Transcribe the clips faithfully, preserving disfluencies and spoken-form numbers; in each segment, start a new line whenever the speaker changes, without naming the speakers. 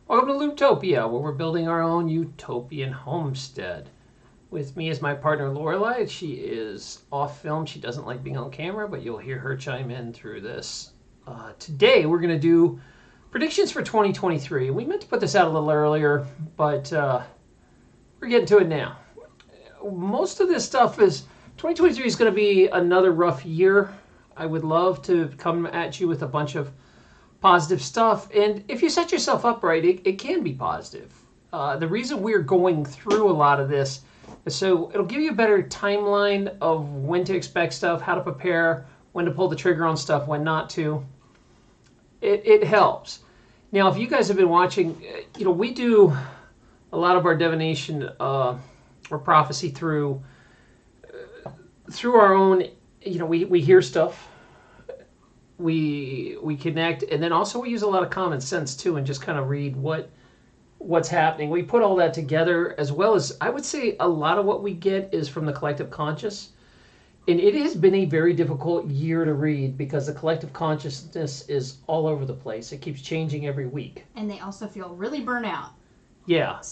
Welcome to Lootopia, where we're building our own utopian homestead. With me is my partner Lorelai. She is off film. She doesn't like being on camera, but you'll hear her chime in through this. Uh, today we're going to do predictions for twenty twenty-three. We meant to put this out a little earlier, but uh, we're getting to it now. Most of this stuff is... twenty twenty-three is going to be another rough year. I would love to come at you with a bunch of positive stuff, and if you set yourself up right, it, it can be positive. Uh, the reason we're going through a lot of this is so it'll give you a better timeline of when to expect stuff, how to prepare, when to pull the trigger on stuff, when not to. It, it helps. Now, if you guys have been watching, you know, we do a lot of our divination uh, or prophecy through uh, through our own, you know, we, we hear stuff. We we connect, and then also we use a lot of common sense too, and just kind of read what what's happening. We put all that together, as well as I would say a lot of what we get is from the collective conscious, and it has been a very difficult year to read because the collective consciousness is all over the place. It keeps changing every week,
and they also feel really burnt out.
Yeah.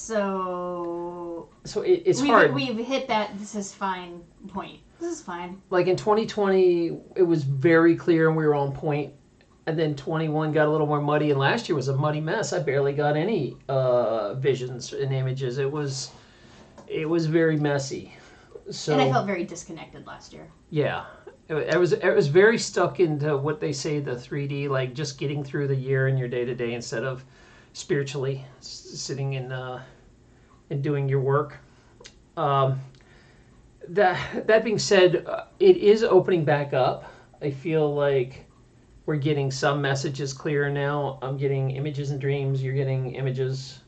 So
so it, it's
we've,
hard.
We've hit that this is fine point. This is fine.
Like in twenty twenty, it was very clear and we were on point. And then twenty-one got a little more muddy, and last year was a muddy mess. I barely got any uh, visions and images. It was, it was very messy. So,
and I felt very disconnected last year.
Yeah, it, it was. It was very stuck into what they say the three D, like just getting through the year in your day to day instead of spiritually sitting in uh, and doing your work. Um, That that being said, uh, it is opening back up. I feel like we're getting some messages clearer now. I'm getting images and dreams. You're getting images,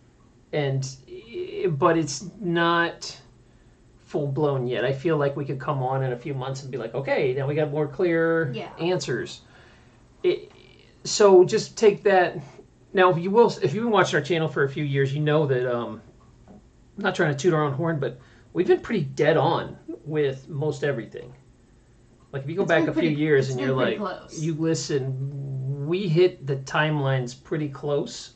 and but it's not full blown yet. I feel like we could come on in a few months and be like, okay, now we got more clear
yeah.
answers. It, so just take that. Now, if you will, if you've been watching our channel for a few years, you know that um, I'm not trying to toot our own horn, but we've been pretty dead on with most everything. Like if you go
it's
back a
pretty,
few years and you're like,
close.
you listen, we hit the timelines pretty close,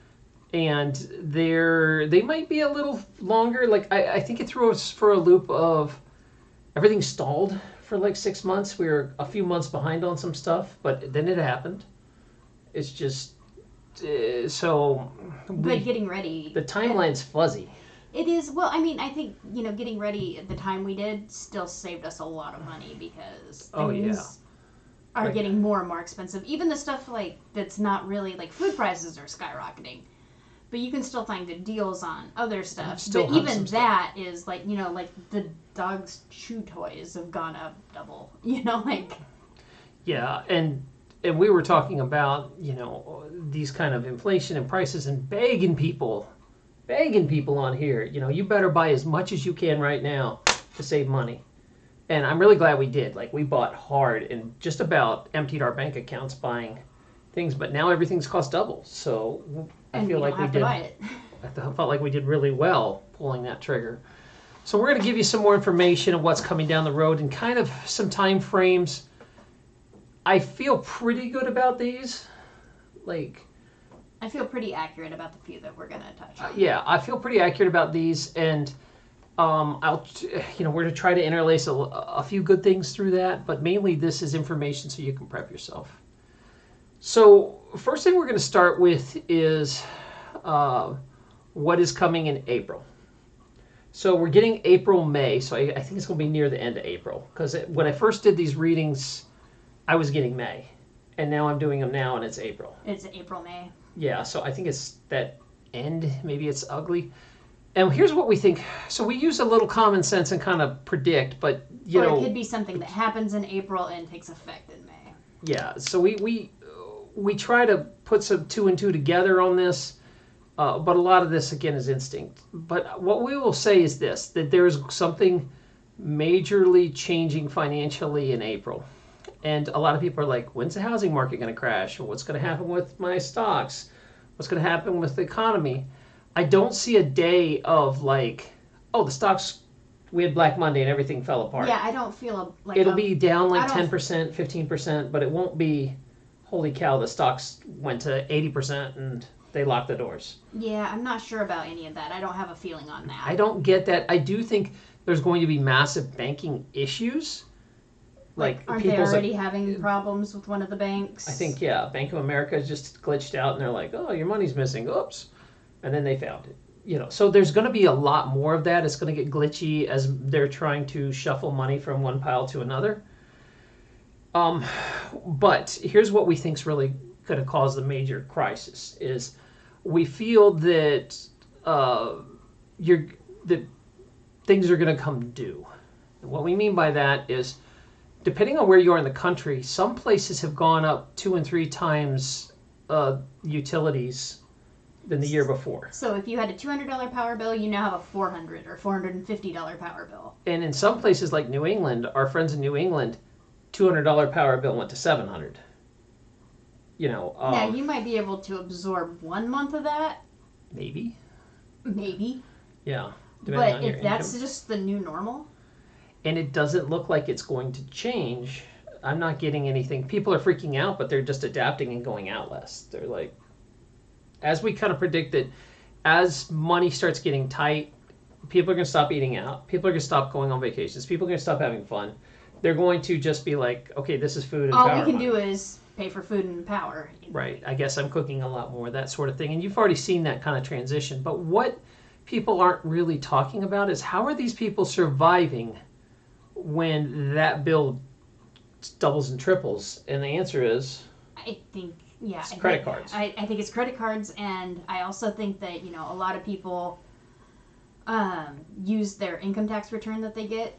and they're they might be a little longer. Like I, I think it threw us for a loop of everything stalled for like six months. We were a few months behind on some stuff, but then it happened. It's just uh, so. We,
but getting ready.
The timeline's fuzzy.
It is, well, I mean, I think, you know, getting ready at the time we did still saved us a lot of money because things
oh, yeah.
are
like,
getting more and more expensive. Even the stuff, like, that's not really, like, food prices are skyrocketing. But you can still find good deals on other stuff.
Still
but even that
stuff.
is, like, you know, like, the dog's chew toys have gone up double. You know, like...
Yeah, and and we were talking about, you know, these kind of inflation and prices and begging people... begging people on here, you know, you better buy as much as you can right now to save money. And I'm really glad we did. Like, we bought hard and just about emptied our bank accounts buying things, but now everything's cost double. So I
and
feel
we
like
don't
we
have
did.
To buy it.
I felt like we did really well pulling that trigger. So we're going to give you some more information of what's coming down the road and kind of some time frames. I feel pretty good about these. Like,
I feel pretty accurate about the few that we're going to touch on.
Uh, yeah, I feel pretty accurate about these, and um, I'll, you know, we're going to try to interlace a, a few good things through that, but mainly this is information so you can prep yourself. So, first thing we're going to start with is uh, what is coming in April. So we're getting April, May, so I, I think it's going to be near the end of April, because when I first did these readings, I was getting May, and now I'm doing them now, and it's April.
It's April, May.
Yeah, so I think it's that end. Maybe it's ugly. And here's what we think. So we use a little common sense and kind of predict, but, you
or
know...
it could be something that happens in April and takes effect in May.
Yeah, so we we, we try to put some two and two together on this, uh, but a lot of this, again, is instinct. But what we will say is this, that there's something majorly changing financially in April. And a lot of people are like, when's the housing market going to crash? What's going to happen with my stocks? What's going to happen with the economy? I don't see a day of like, oh, the stocks, we had Black Monday and everything fell apart.
Yeah, I don't feel a, like
It'll
a,
be down like
I don't-
ten percent, fifteen percent, but it won't be, holy cow, the stocks went to eighty percent and They lock the doors.
Yeah, I'm not sure about any of that. I don't have a feeling on that.
I don't get that. I do think there's going to be massive banking issues. Like,
Aren't they
people's
already
like,
having problems with one of the banks?
I think, yeah, Bank of America just glitched out and they're like, oh, your money's missing. Oops. And then they found it. You know, so there's going to be a lot more of that. It's going to get glitchy as they're trying to shuffle money from one pile to another. Um, but here's what we think's really going to cause the major crisis is we feel that uh, you're that things are going to come due. And what we mean by that is, depending on where you are in the country, some places have gone up two and three times uh, utilities than the year before.
So if you had a two hundred dollars power bill, you now have a four hundred dollars or four hundred fifty dollars power bill.
And in some places like New England, our friends in New England, two hundred dollars power bill went to seven hundred dollars. You know. Um,
now, you might be able to absorb one month of that.
Maybe.
Maybe.
Yeah.
But if that's income. Just the new normal.
And it doesn't look like it's going to change. I'm not getting anything. People are freaking out, but they're just adapting and going out less. They're like, as we kind of predicted, as money starts getting tight, people are going to stop eating out. People are going to stop going on vacations. People are going to stop having fun. They're going to just be like, okay, this is food and
all
power.
All we can
money.
do is pay for food and power.
Right. I guess I'm cooking a lot more, that sort of thing. And you've already seen that kind of transition. But what people aren't really talking about is how are these people surviving when that bill doubles and triples? And the answer is,
I think, yeah,
it's
I
credit
think,
cards.
I, I think it's credit cards, and I also think that, you know, a lot of people um, use their income tax return that they get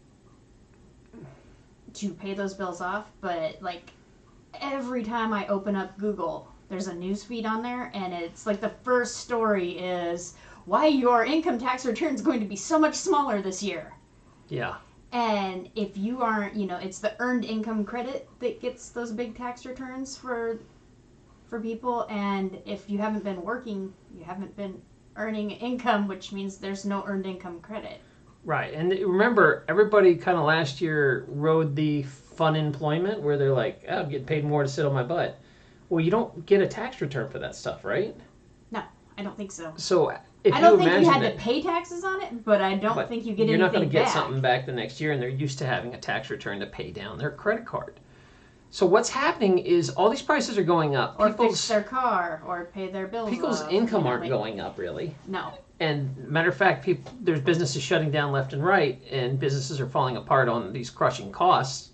to pay those bills off. But like every time I open up Google, there's a news feed on there, and it's like the first story is why your income tax return is going to be so much smaller this year.
Yeah.
And if you aren't, you know, it's the earned income credit that gets those big tax returns for for people. And if you haven't been working, you haven't been earning income, which means there's no earned income credit.
Right. And remember, everybody kind of last year rode the fun employment where they're like, oh, I'm getting paid more to sit on my butt. Well, you don't get a tax return for that stuff, right?
No, I don't think so.
So if
I don't
you
think you had
that,
to pay taxes on it, but I don't
but
think you get
you're
anything back.
not going to get something back the next year, and they're used to having a tax return to pay down their credit card. So what's happening is all these prices are going up.
Or
people's,
fix their car, or pay their bills
People's
off,
income
you know,
aren't
like,
going up, really.
No.
And matter of fact, people, there's businesses shutting down left and right, and businesses are falling apart on these crushing costs.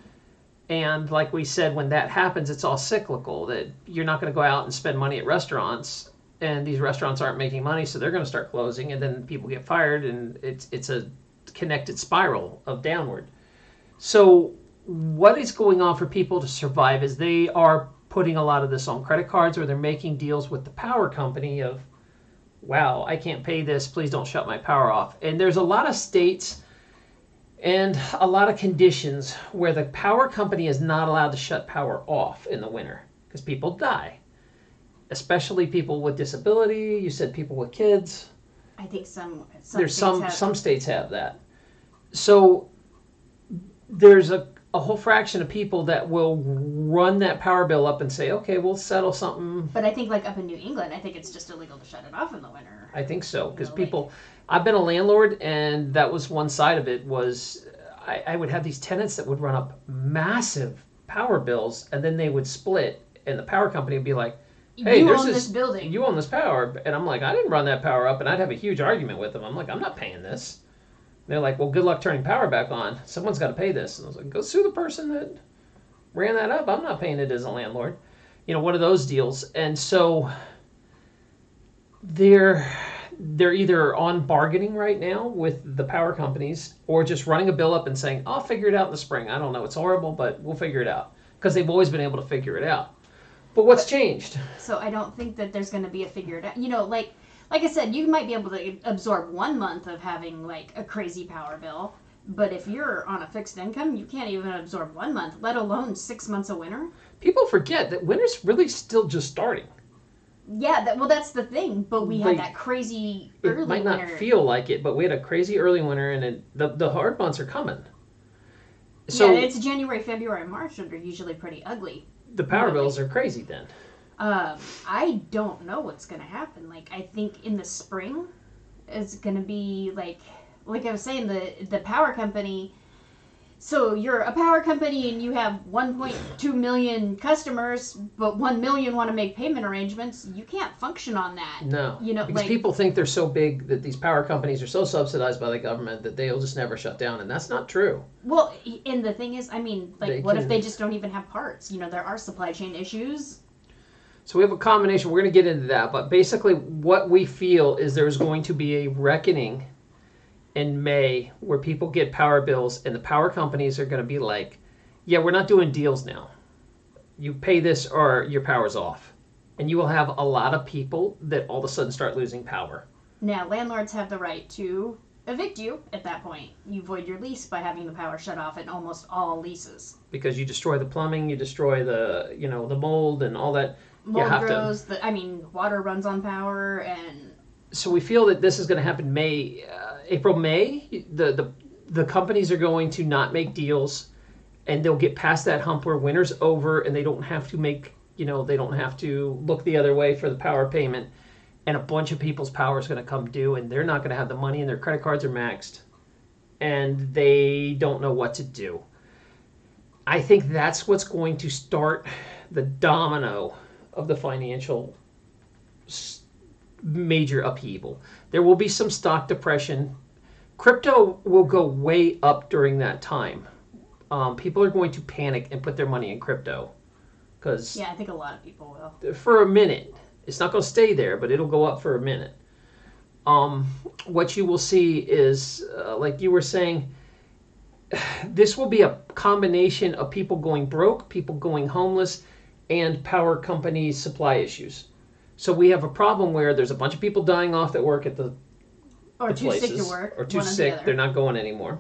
And like we said, when that happens, it's all cyclical, that you're not going to go out and spend money at restaurants, and these restaurants aren't making money, so they're going to start closing, and then people get fired, and it's it's a connected spiral of downward. So what is going on for people to survive is they are putting a lot of this on credit cards, or they're making deals with the power company of, wow, I can't pay this, please don't shut my power off. And there's a lot of states and a lot of conditions where the power company is not allowed to shut power off in the winter because people die, especially people with disability. You said people with kids.
I think some, some
there's
states
some
have...
some states have that. So there's a, a whole fraction of people that will run that power bill up and say, okay, we'll settle something.
But I think like up in New England, I think it's just illegal to shut it off in the winter.
I think so, because
You know,
people, I've been a landlord, and that was one side of it was I, I would have these tenants that would run up massive power bills, and then they would split, and the power company would be like, hey,
you
there's
own
this,
this building.
You own this power. And I'm like, I didn't run that power up, and I'd have a huge argument with them. I'm like, I'm not paying this. And they're like, well, good luck turning power back on. Someone's got to pay this. And I was like, go sue the person that ran that up. I'm not paying it as a landlord. You know, one of those deals. And so they're they're either on bargaining right now with the power companies or just running a bill up and saying, I'll figure it out in the spring. I don't know. It's horrible, but we'll figure it out. Because they've always been able to figure it out. But what's changed?
So I don't think that there's going to be a figured out. You know, like like I said, you might be able to absorb one month of having like a crazy power bill. But if you're on a fixed income, you can't even absorb one month, let alone six months of winter.
People forget that winter's really still just starting.
Yeah, that, well, that's the thing. But we
Like,
had that crazy early
It might not
winter.
feel like it, but we had a crazy early winter, and it, the the hard months are coming. So
yeah, it's January, February, March that are usually pretty ugly.
the power
really.
bills are crazy then.
Um, I don't know what's gonna happen. Like, I think in the spring, it's gonna be like, like I was saying, the the power company. So you're a power company and you have one point two million customers, but one million want to make payment arrangements. You can't function on that.
No,
you know,
because
like,
people think they're so big that these power companies are so subsidized by the government that they'll just never shut down, and that's not true.
Well, and the thing is, I mean, like,
They
what
can-
if they just don't even have parts? You know, there are supply chain issues.
So we have a combination. We're going to get into that, but basically, what we feel is there's going to be a reckoning in May where people get power bills, and the power companies are going to be like, "Yeah, we're not doing deals now. You pay this, or your power's off," and you will have a lot of people that all of a sudden start losing power.
Now, landlords have the right to evict you at that point. You void your lease by having the power shut off in almost all leases.
Because you destroy the plumbing, you destroy the, you know, the mold and all that.
Mold
have to-
grows. The, I mean, water runs on power, and
So we feel that this is going to happen May, uh, April, May. The, the the companies are going to not make deals, and they'll get past that hump where winter's over, and they don't have to make, you know, they don't have to look the other way for the power payment, and a bunch of people's power is going to come due, and they're not going to have the money, and their credit cards are maxed, and they don't know what to do. I think that's what's going to start the domino of the financial s- major upheaval. There will be some stock depression. Crypto will go way up during that time. Um, people are going to panic and put their money in crypto because
yeah, I think a lot of people will.
for a minute, it's not going to stay there, but it'll go up for a minute. Um, what you will see is, uh, like you were saying, this will be a combination of people going broke, people going homeless, and power companies' supply issues. So we have a problem where there's a bunch of people dying off that work at the,
Or
the
too
places,
sick to work.
or too
one or the
sick,
other.
they're not going anymore.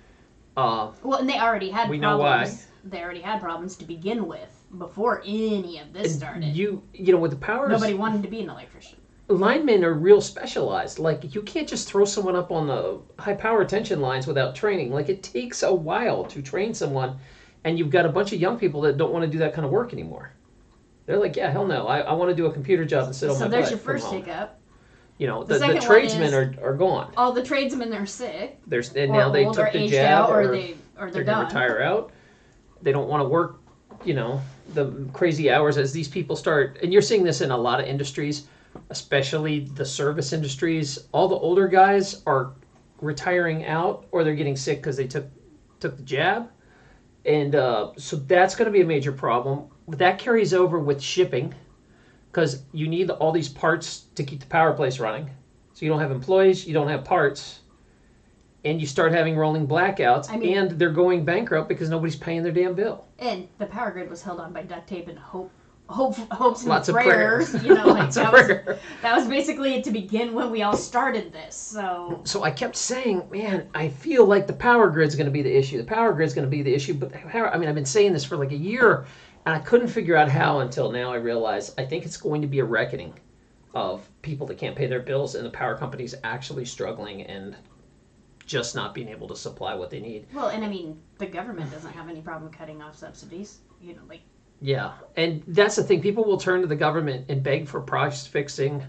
Uh,
Well, and they already had
We know
problems.
why.
They already had problems to begin with before any of this started.
you, you know, with the powers,
Nobody wanted to be an electrician.
linemen are real specialized. Like, you can't just throw someone up on the high power tension lines without training. Like, it takes a while to train someone, and you've got a bunch of young people that don't want to do that kind of work anymore. They're like, yeah, hell no, I, I want to do a computer job and sit on
So
my
there's
butt
your
from
first
home.
hiccup.
You know,
The
the, the,
second one
tradesmen
is-
are, are gone.
All the tradesmen are sick,
There's and
or
now they
old,
took
or
the
aged
jab,
out, or,
or
they or
they're
they're
going to
done.
retire out. They don't want to work, you know, the crazy hours as these people start. And you're seeing this in a lot of industries, especially the service industries. All the older guys are retiring out, or they're getting sick because they took took the jab, and uh, so that's going to be a major problem. That carries over with shipping, because you need all these parts to keep the power place running. So you don't have employees, you don't have parts, and you start having rolling blackouts,
I mean-
and they're going bankrupt because nobody's paying their damn bill.
And the power grid was held on by duct tape and hope, hope, hopes and
Lots of
prayers.
prayers.
You know, like
Lots of
that was
prayer.
that was basically it to begin when we all started this. So
So I kept saying, man, I feel like the power grid's going to be the issue. The power grid's going to be the issue. But how, I mean, I've been saying this for like a year, and I couldn't figure out how until now I realized I think it's going to be a reckoning of people that can't pay their bills and the power companies actually struggling and just not being able to supply what they need.
well, and I mean, the government doesn't have any problem cutting off subsidies. You know, like
Yeah, and that's the thing. People will turn to the government and beg for price fixing.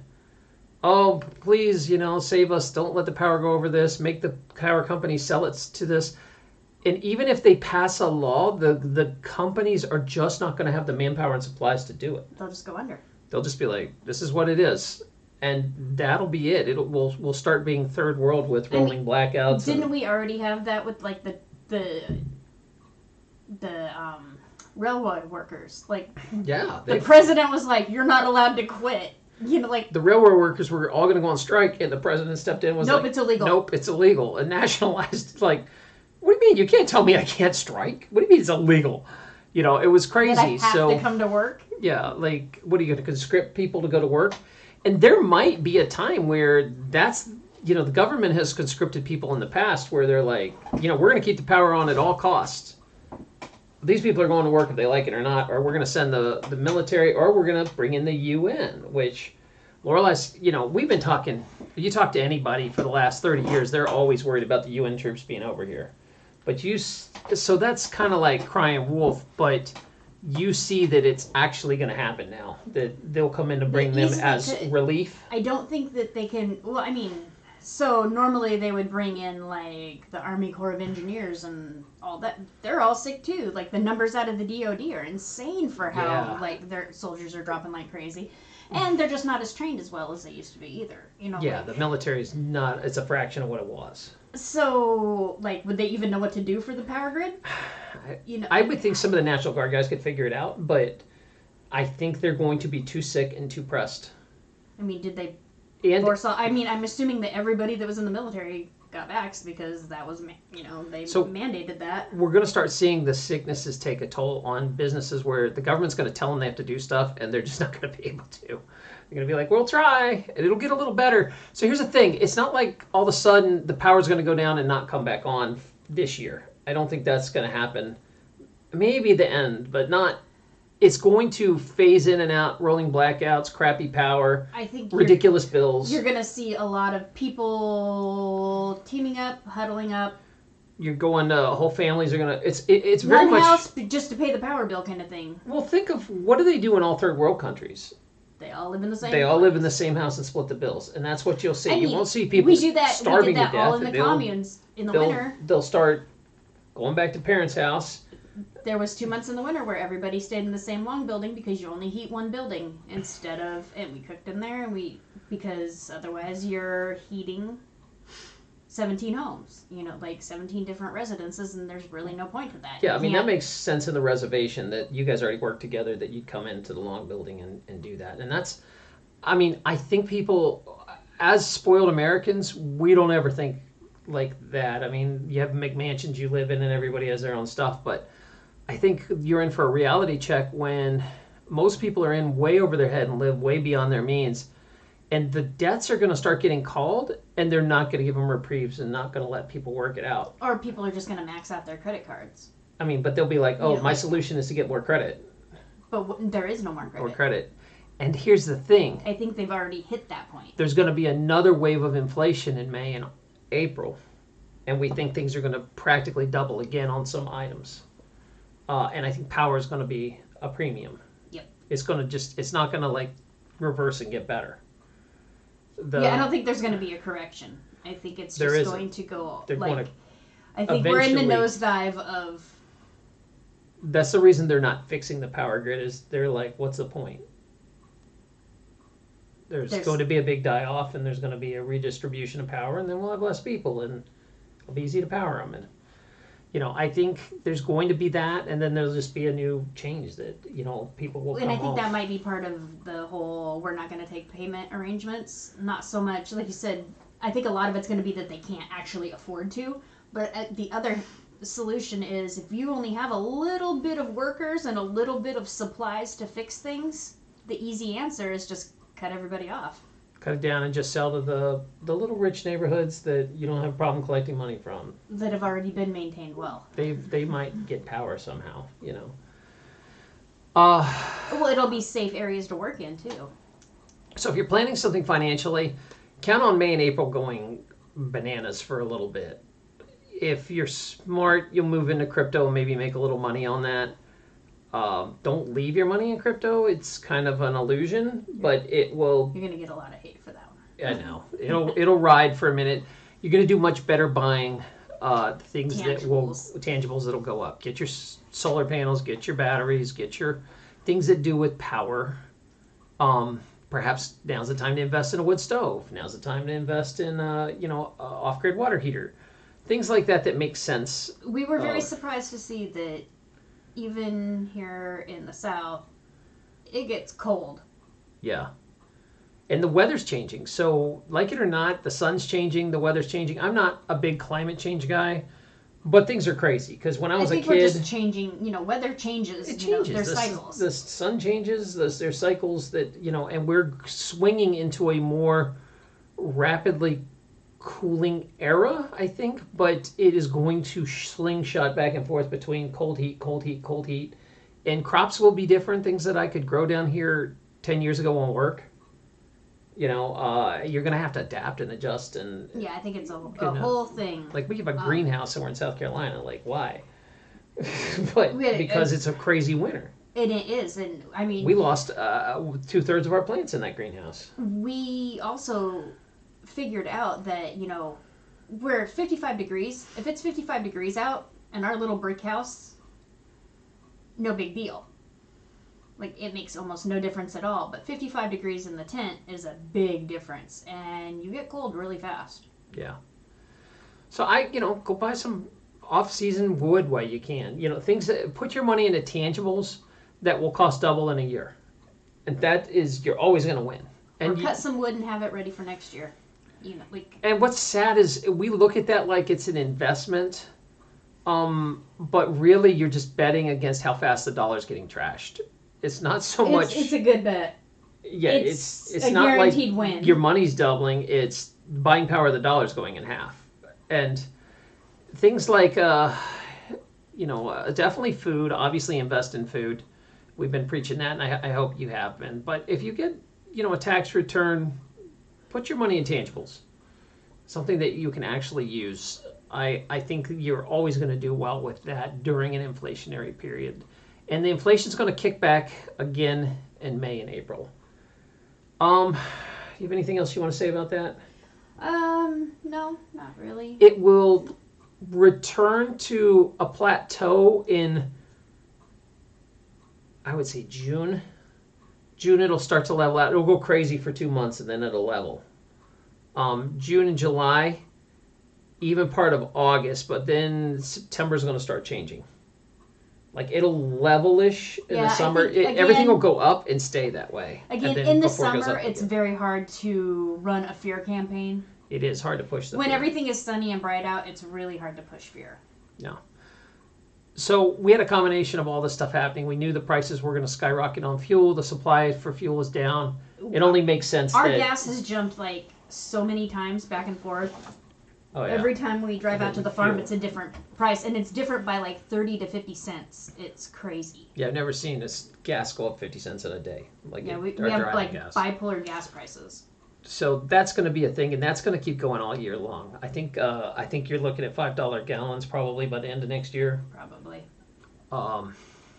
Oh, please, you know, save us. Don't let the power go over this. Make the power companies sell it to this. And even if they pass a law, the the companies are just not going to have the manpower and supplies to do it.
they'll just go under.
They'll just be like, "This is what it is," and that'll be it. It'll we'll we'll start being third world with
I mean,
rolling blackouts.
Didn't
and-
we already have that with like the the the um, railroad workers? Like
yeah,
the
they
president was like, "You're not allowed to quit." You know, like
the railroad workers were all going to go on strike, and the president stepped in and was
nope,
like,
it's illegal.
nope, it's illegal, and nationalized. Like, what do you mean? You can't tell me I can't strike. What do you mean it's illegal? You know, it was
That
crazy.
I have
So
to come to work.
yeah, like, what are you going to conscript people to go to work? And there might be a time where that's, you know, the government has conscripted people in the past where they're like, you know, we're going to keep the power on at all costs. These people are going to work if they like it or not, or we're going to send the, the military, or we're going to bring in the U N, which Lorelai's, you know, we've been talking, you talk to anybody for the last thirty years, they're always worried about the U N troops being over here. But you, s- so that's kind of like crying wolf, but you see that it's actually going to happen now. That they'll come in to bring
The
them
easiest
as
to-
relief.
I don't think that they can. Well, I mean, so normally they would bring in like the Army Corps of Engineers and all that. They're all sick too. Like the numbers out of the D O D are insane for how
Yeah.
like their soldiers are dropping like crazy, and they're just not as trained as well as they used to be either. You know.
Yeah,
like-
the military is not. It's a fraction of what it was.
So, like, would they even know what to do for the power grid? You know,
I would think some of the National Guard guys could figure it out, but I think they're going to be too sick and too pressed.
I mean, did they
And
force all? I mean, I'm assuming that everybody that was in the military got vaxxed because that was, ma- you know, they
So-
mandated that.
we're going to start seeing the sicknesses take a toll on businesses where the government's going to tell them they have to do stuff and they're just not going to be able to. They're going to be like, we'll try, and it'll get a little better. So here's the thing. It's not like all of a sudden the power's going to go down and not come back on this year. I don't think that's going to happen. Maybe the end, but not. It's going to phase in and out, rolling blackouts, crappy power,
I think you're,
ridiculous bills.
you're gonna see a lot of people teaming up, huddling up,
You're going to, whole families are going to, it's it, it's very
one
much.
house just to pay the power bill kind of thing.
Well, think of what do they do in all third world countries?
They all live in the same.
They all live in the
place.
same house and split the bills, and that's what you'll see.
I
You
mean,
won't see people
we do that.
starving
we did that
to death.
all in the
They'll-
communes in the
they'll,
winter.
They'll start going back to parents' house.
There was two months in the winter where everybody stayed in the same long building because you only heat one building instead of, and we cooked in there, and we because otherwise you're heating seventeen homes, you know, like seventeen different residences, and there's really no point to that.
Yeah,
You
I mean that
can't-
makes sense in the reservation that you guys already work together. That you'd come into the long building and, and do that, and that's. I mean, I think people, as spoiled Americans, we don't ever think like that. I mean, you have McMansions you live in, and everybody has their own stuff, but I think you're in for a reality check when most people are in way over their head and live way beyond their means. And the debts are going to start getting called, and they're not going to give them reprieves and not going to let people work it out.
or people are just going to max out their credit cards.
I mean, but they'll be like, oh,
Yeah,
my
like-
solution is to get more credit
But w- there is no more
or
credit.
credit. And here's the thing.
I think they've already hit that point.
There's going to be another wave of inflation in May and April. And we think things are going to practically double again on some items. Uh, and I think power is going to be a premium.
Yep.
It's going to just, it's not going to like reverse and get better. The,
Yeah, I don't think there's going to be a correction. I think it's
There
just
isn't.
going to go
They're
like.
going to,
I think we're in the
eventually-
nosedive of.
that's the reason they're not fixing the power grid is they're like, what's the point? There's,
There's-
going to be a big die off and there's going to be a redistribution of power and then we'll have less people and it'll be easy to power them. And, you know, I think there's going to be that and then there'll just be a new change that, you know, people will
And
come
I think
off.
that might be part of the whole we're not going to take payment arrangements. Not so much, like you said, I think a lot of it's going to be that they can't actually afford to. But uh, the other solution is if you only have a little bit of workers and a little bit of supplies to fix things, the easy answer is just cut everybody off.
Cut it down and just sell to the, the little rich neighborhoods that you don't have a problem collecting money from.
That have already been maintained well.
They they might get power somehow, you know. Uh,
Well, it'll be safe areas to work in too.
So if you're planning something financially, count on May and April going bananas for a little bit. If you're smart, you'll move into crypto and maybe make a little money on that. Um, don't leave your money in crypto. It's kind of an illusion, but it will.
You're going to get a lot of hate for that one.
I know it'll it'll ride for a minute. You're going to do much better buying uh, things that will
Tangibles.
tangibles that'll go up. Get your s- solar panels, get your batteries, get your things that do with power. Um, perhaps now's the time to invest in a wood stove. Now's the time to invest in uh, you know a off-grid water heater. Things like that that make sense.
We were very
Oh.
surprised to see that even here in the South, it gets cold.
Yeah. And the weather's changing. So, like it or not, the sun's changing, the weather's changing. I'm not a big climate change guy, but things are crazy. Because when I
I
was
think
a
we're
kid,
just changing, you know, weather changes,
it
you know,
changes.
their
the, s-
cycles.
the sun changes. The, there's cycles that, you know, and we're swinging into a more rapidly cooling era, I think. But it is going to slingshot back and forth between cold heat, cold heat, cold heat. And crops will be different. Things that I could grow down here ten years ago won't work. You know, uh, you're going to have to adapt and adjust. And
Yeah, I think it's a, a
Goodness.
whole thing.
like we have a
Um,
greenhouse somewhere in South Carolina. Like, why? but
We had a-
because it's a crazy winter.
And it is, and I mean,
We lost uh, two thirds of our plants in that greenhouse.
we also figured out that, you know, we're fifty-five degrees. If it's fifty-five degrees out in our little brick house, no big deal. Like, it makes almost no difference at all. But fifty-five degrees in the tent is a big difference, and you get cold really fast.
Yeah. So I, you know, go buy some off-season wood while you can. You know, things that put your money into tangibles that will cost double in a year, and that is you're always going to win. And
or
you,
cut some wood and have it ready for next year. You know, like.
And what's sad is we look at that like it's an investment, um, but really you're just betting against how fast the dollar's getting trashed. It's not so
It's,
much.
it's a good bet.
Yeah,
it's
it's it's
a
not like
guaranteed win.
your money's doubling. It's buying power of the dollar's going in half, and things like uh, you know uh, definitely food. Obviously, invest in food. We've been preaching that, and I, I hope you have been. But if you get you know a tax return, put your money in tangibles, something that you can actually use. I I think you're always going to do well with that during an inflationary period, and the inflation's going to kick back again in May and April. Um, you have anything else you want to say about that?
Um, no, not really.
It will return to a plateau in, I would say, June. June, it'll start to level out. It'll go crazy for two months, and then it'll level. Um, June and July, even part of August, but then September's going to start changing. Like, it'll level-ish in
Yeah,
the
I
summer.
think,
It,
again-
everything will go up and stay that way. and
Again,
then
in the
before it goes
summer,
up
it's
again.
very hard to run a fear campaign.
It is hard to push the
When
fear.
everything is sunny and bright out, it's really hard to push fear.
No. So we had a combination of all this stuff happening. We knew the prices were going to skyrocket on fuel. The supply for fuel is down. It only makes sense
Our
that...
gas has jumped like so many times back and forth.
Oh, yeah.
Every time we drive
And
out to
then
the farm,
fuel.
it's a different price, and it's different by like thirty to fifty cents. It's crazy.
Yeah, I've never seen this gas go up fifty cents in a day. Like
Yeah,
it-
we,
our
we have
driving
like
gas.
bipolar gas prices.
So that's going to be a thing, and that's going to keep going all year long. I think uh, I think you're looking at five dollar gallons probably by the end of next year.
Probably.
Um,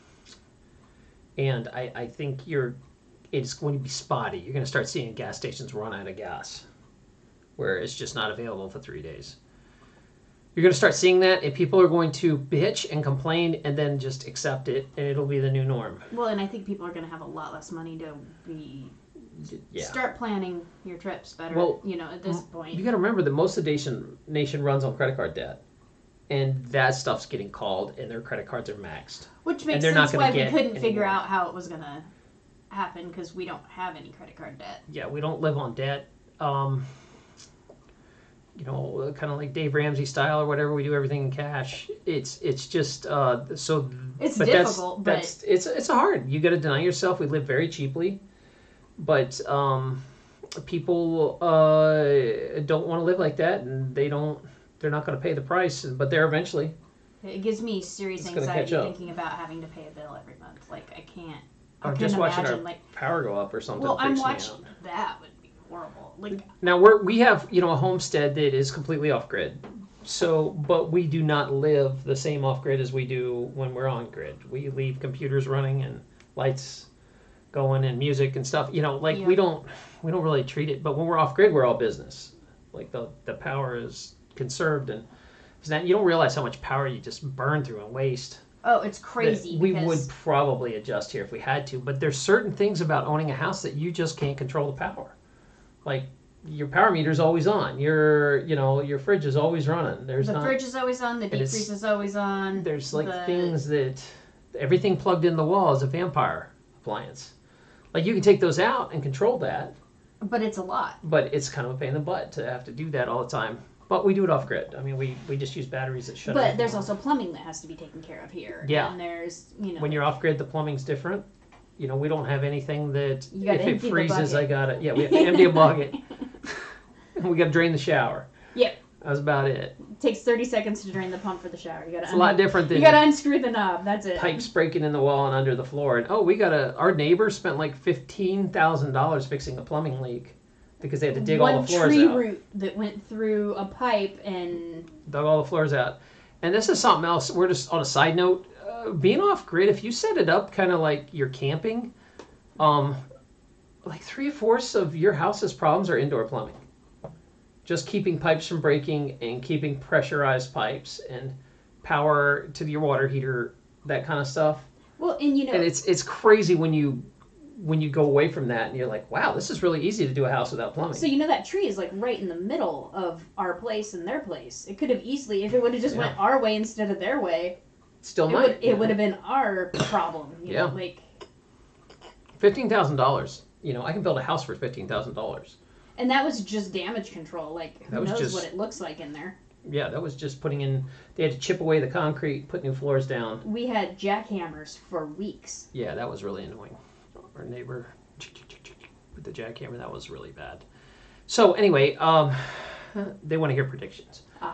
and I, I think you're it's going to be spotty. You're going to start seeing gas stations run out of gas, where it's just not available for three days. You're going to start seeing that, and people are going to bitch and complain, and then just accept it, and it'll be the new norm.
Well, and I think people are going to have a lot less money to be
Yeah.
start planning your trips better.
Well,
you know, at this point.
You got to remember that most of the nation nation runs on credit card debt, and that stuff's getting called, and their credit cards are maxed.
Which makes
they're not
sense
gonna
why we
get
couldn't
any
figure
more.
out how it was going to happen because we don't have any credit card debt.
Yeah, we don't live on debt. Um, you know, kind of like Dave Ramsey style or whatever. We do everything in cash. It's it's just uh, so.
It's
but
difficult, but-
that's, that's it's it's hard. You got to deny yourself. We live very cheaply, but um, people uh, don't want to live like that, and they don't. They're not going to pay the price, but they're eventually.
It gives me serious
It's gonna
anxiety
catch up.
thinking about having to pay a bill every month. Like I can't. I
Or
couldn't
just watching
imagine
our
like.
power go up or something.
Well, I'm
freaks me
watching
out.
that would be horrible. Like
Now we're we have you know a homestead that is completely off grid, so but we do not live the same off grid as we do when we're on grid. We leave computers running and lights going and music and stuff. You know, like
Yeah.
we don't we don't really treat it. But when we're off grid, we're all business. Like the the power is conserved, and it's not, you don't realize how much power you just burn through and waste.
oh, it's
that
crazy.
We
because
would probably adjust here if we had to, but there's certain things about owning a house that you just can't control the power. Like your power meter's always on. Your you know your fridge is always running. There's
the
not
fridge is always on. The deep
it's-
freeze is always on.
there's like
the-
things that everything plugged in the wall is a vampire appliance. Like you can take those out and control that,
But it's a lot.
but it's kind of a pain in the butt to have to do that all the time. But we do it off grid. I mean, we, we just use batteries that shut.
But
everything
there's
off.
also plumbing that has to be taken care of here.
Yeah.
And there's you know.
When you're off grid, the plumbing's different. You know, we don't have anything that
You gotta
if it
empty the
freezes,
bucket.
I got it. Yeah, we have to empty a bucket. We got to drain the shower.
Yep.
That's about it.
It takes thirty seconds to drain the pump for the shower. You gotta.
It's a lot different than
You gotta unscrew the knob. That's it.
pipes breaking in the wall and under the floor. And oh, we got a our neighbor spent like fifteen thousand dollars fixing a plumbing leak because they had to dig
One
all the floors
tree
out.
root that went through a pipe and
Dug all the floors out. And this is something else. We're just on a side note. Uh, uh, being off grid, if you set it up kind of like you're camping, um, like three fourths of your house's problems are indoor plumbing. Just keeping pipes from breaking and keeping pressurized pipes and power to your water heater, that kind of stuff.
Well, and you know,
and it's it's crazy when you when you go away from that and you're like, wow, this is really easy to do a house without plumbing.
So you know that tree is like right in the middle of our place and their place. It could have easily, if it would have just yeah. went our way instead of their way,
still
it
might.
Would, it would have been our problem. You
yeah.
know, like
fifteen thousand dollars. You know, I can build a house for fifteen thousand dollars.
And that was just damage control. Like who knows
just,
what it looks like in there.
Yeah, that was just putting in. They had to chip away the concrete, put new floors down.
We had jackhammers for weeks.
Yeah, that was really annoying. Our neighbor with the jackhammer, that was really bad. So anyway, um, they want to hear predictions.
Ah.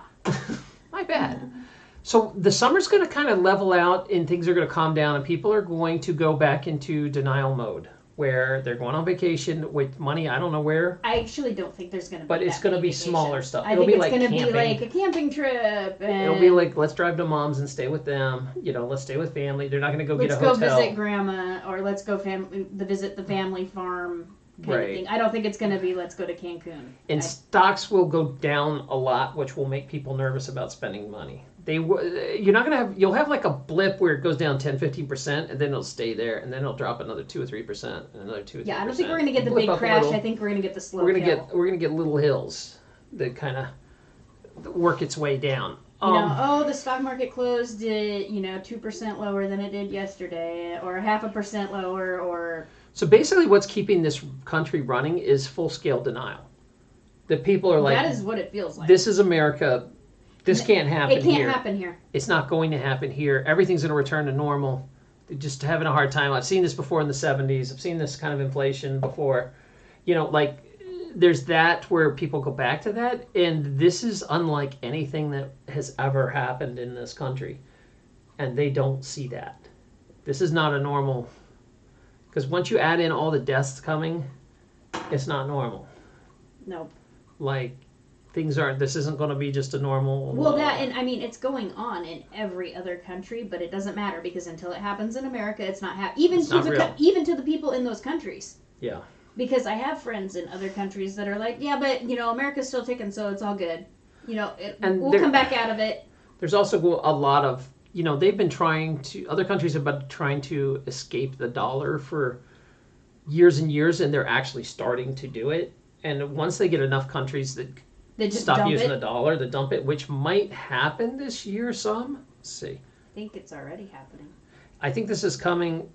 My bad. So the summer's going to kind of level out and things are going to calm down and people are going to go back into denial mode where they're going on vacation with money I don't know where.
I actually don't think there's going to be
But it's going to be
vacation.
smaller stuff.
I
It'll
think
be
it's
like
going to be
camping.
like a camping trip. And
It'll be like, let's drive to mom's and stay with them. You know, let's stay with family. They're not going to go
let's
get a hotel.
Let's go visit grandma or let's go fam- the visit the family farm kind
right.
of thing. I don't think it's going to be let's go to Cancun.
And
I,
stocks will go down a lot, which will make people nervous about spending money. They you're not gonna have you'll have like a blip where it goes down ten, fifteen percent and then it'll stay there and then it'll drop another two or three percent and another two or three percent.
Yeah, I don't think we're gonna get the
Blip
big crash.
little.
I think we're gonna get the slow.
We're gonna
hill.
get we're gonna get little hills that kind of work its way down.
You
Um,
know, oh, the stock market closed at, you know, two percent lower than it did yesterday, or half a percent lower, or...
So basically what's keeping this country running is full-scale denial. That people are like...
That is what it feels like.
This is America. This can't happen
here. It can't
here.
happen here.
It's not going to happen here. Everything's going to return to normal. They're just having a hard time. I've seen this before in the seventies. I've seen this kind of inflation before. You know, like... There's that where people go back to that, and this is unlike anything that has ever happened in this country, and they don't see that. This is not a normal, because once you add in all the deaths coming, it's not normal.
Nope.
Like, things aren't, this isn't going to be just a normal...
Well, that, and I mean, it's going on in every other country, but it doesn't matter, because until it happens in America, it's not happening. Even,
it's
to
not
the
real.
co- even to the people in those countries.
Yeah.
Because I have friends in other countries that are like, yeah, but, you know, America's still ticking, so it's all good. You know, it,
And
we'll
there-
come back out of it.
There's also a lot of, you know, they've been trying to, other countries have been trying to escape the dollar for years and years, and they're actually starting to do it. And once they get enough countries that
They just
stop
dump
using
it.
the dollar, they dump it, which might happen this year some. Let's see.
I think it's already happening.
I think this is coming.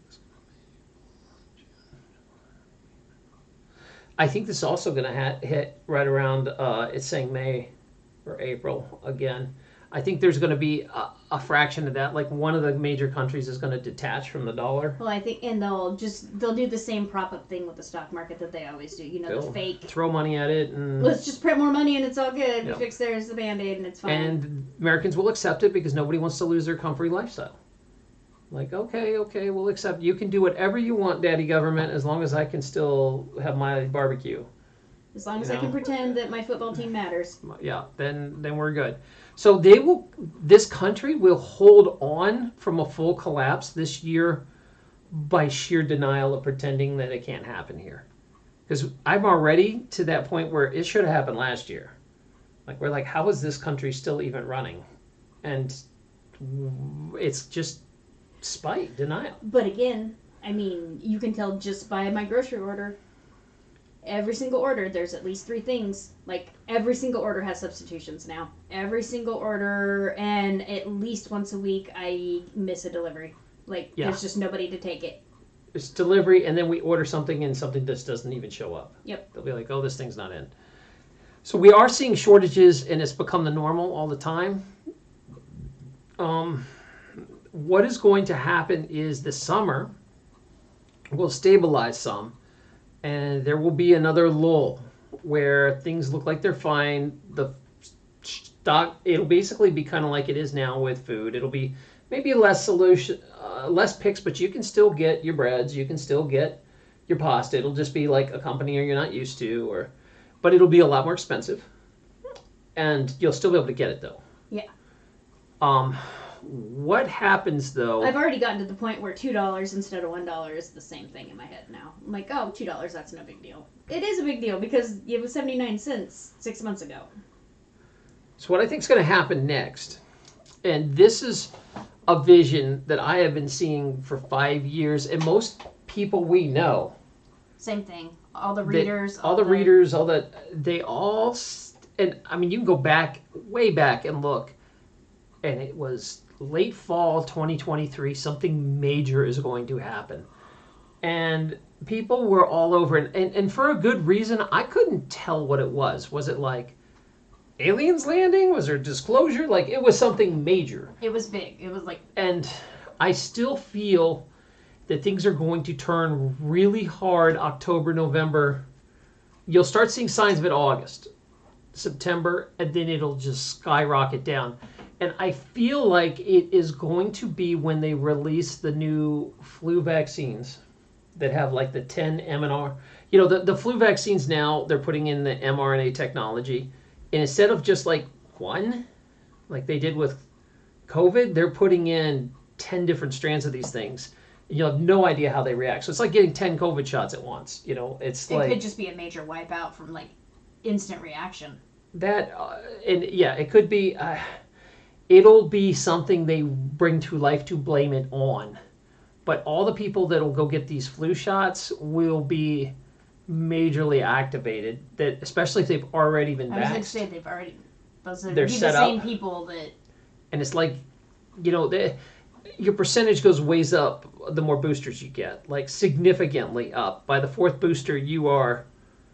I think this is also going to ha- hit right around, uh, it's saying May or April again. I think there's going to be a, a fraction of that. Like one of the major countries is going to detach from the dollar.
Well, I think, and they'll just, they'll do the same prop up thing with the stock market that they always do. You know,
They'll
the fake,
throw money at it. And,
let's just print more money and it's all good.
Yep.
We fix theirs, the Band-Aid, and it's fine.
and Americans will accept it because nobody wants to lose their comfy lifestyle. Like, okay, okay, we'll accept. You can do whatever you want, Daddy Government, as long as I can still have my barbecue.
As long as
You
I can
know.
pretend that my football team matters.
Yeah, then then we're good. So they will. This country will hold on from a full collapse this year by sheer denial of pretending that it can't happen here. Because I'm already to that point where it should have happened last year. Like we're like, how is this country still even running? And it's just spite, denial.
But again, I mean, you can tell just by my grocery order. Every single order, there's at least three things. Like, every single order has substitutions now. Every single order, and at least once a week, I miss a delivery. Like,
Yeah.
there's just nobody to take it.
It's delivery, and then we order something, and something just doesn't even show up.
Yep.
They'll be like, oh, this thing's not in. So we are seeing shortages, and it's become the normal all the time. Um, what is going to happen is the summer will stabilize some, and there will be another lull where things look like they're fine. The stock, it'll basically be kind of like it is now with food. It'll be maybe less solution, uh, less picks, but you can still get your breads. You can still get your pasta. It'll just be like a company you're not used to, or, but it'll be a lot more expensive, and you'll still be able to get it though.
Yeah.
Um, what happens though?
I've already gotten to the point where two dollars instead of one dollar is the same thing in my head now. I'm like, oh, two dollars, that's no big deal. It is a big deal because it was seventy-nine cents six months ago.
So what I think is going to happen next, and this is a vision that I have been seeing for five years, and most people we know,
Same thing. All the readers.
all, all the, the readers, all the, they all, and I mean, you can go back, way back and look, and it was late fall twenty twenty-three, something major is going to happen. And people were all over, and, and, and for a good reason. I couldn't tell what it was. Was it like aliens landing? Was there disclosure? Like, it was something major.
It was big. It was like...
And I still feel that things are going to turn really hard October, November. You'll start seeing signs of it August, September, and then it'll just skyrocket down. And I feel like it is going to be when they release the new flu vaccines that have like the ten M R. You know, the, the flu vaccines now, they're putting in the mRNA technology. And instead of just like one, like they did with COVID, they're putting in ten different strands of these things. You'll have no idea how they react. So it's like getting ten COVID shots at once. You know, it's
it
like...
It could just be a major wipeout from like instant reaction.
That, uh, and yeah, it could be... Uh, it'll be something they bring to life to blame it on. But all the people that will go get these flu shots will be majorly activated, that especially if they've already been vaxxed.
I was going to say they've already... Those are
They're
be
set
the same
up.
people that...
And it's like, you know, they, your percentage goes ways up the more boosters you get. Like, significantly up. By the fourth booster, you are...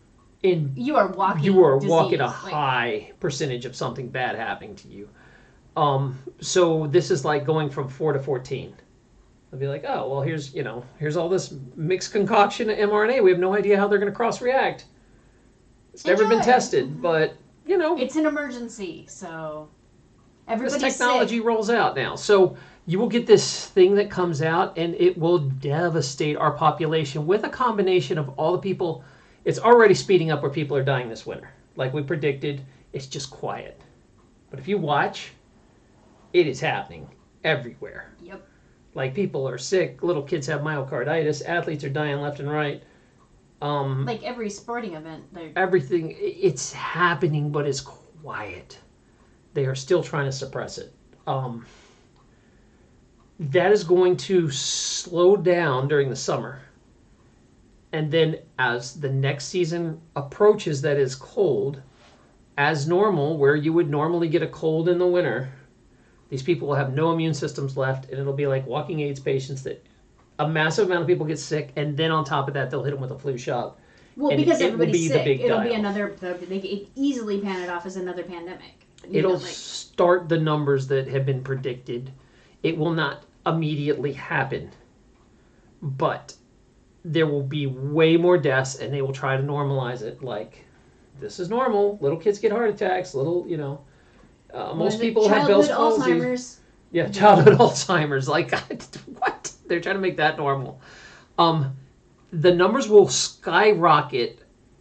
in
You are walking
You are
disease.
walking a
like,
high percentage of something bad happening to you. Um, so this is like going from four to fourteen. They'll be like, oh, well, here's, you know, here's all this mixed concoction of mRNA. We have no idea how they're going to cross-react. It's never
Enjoy.
been tested, but, you know.
It's an emergency, so everybody's
This technology
sick.
rolls out now. So you will get this thing that comes out, and it will devastate our population with a combination of all the people. It's already speeding up where people are dying this winter. Like we predicted, it's just quiet. But if you watch, it is happening everywhere.
Yep.
Like, people are sick, little kids have myocarditis, athletes are dying left and right. Um,
Like every sporting event, they're...
everything, it's happening, but it's quiet. They are still trying to suppress it. Um, that is going to slow down during the summer. And then as the next season approaches that is cold, as normal, where you would normally get a cold in the winter, these people will have no immune systems left, and it'll be like walking AIDS patients that a massive amount of people get sick, and then on top of that, they'll hit them with a flu shot.
Well,
And
because
it will
everybody's
be the
sick,
big
it'll be
dial.
another... They could easily pan it off as another pandemic. You
It'll
know, like,
start the numbers that have been predicted. It will not immediately happen, but there will be way more deaths, and they will try to normalize it. Like, this is normal. Little kids get heart attacks. Little, you know, uh,
what
most
is it?
people have Bell's
Childhood
palsy.
Alzheimer's.
Yeah, childhood Alzheimer's. Like, what? They're trying to make that normal. Um, the numbers will skyrocket,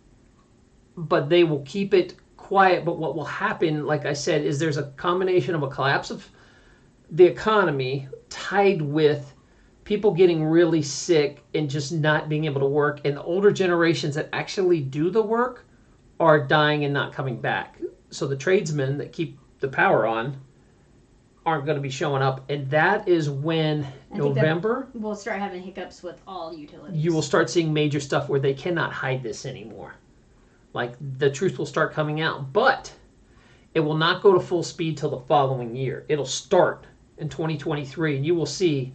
but they will keep it quiet. But what will happen, like I said, is there's a combination of a collapse of the economy tied with people getting really sick and just not being able to work. And the older generations that actually do the work are dying and not coming back. So the tradesmen that keep the power on aren't going to be showing up. And that is when
I think that
November,
we'll start having hiccups with all utilities.
you will start seeing major stuff where they cannot hide this anymore. Like, the truth will start coming out. But it will not go to full speed till the following year. It'll start in twenty twenty-three, and you will see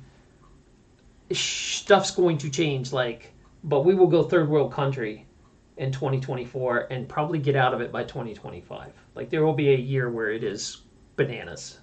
stuff's going to change. Like, but we will go third world country in twenty twenty-four and probably get out of it by twenty twenty-five. Like, there will be a year where it is bananas.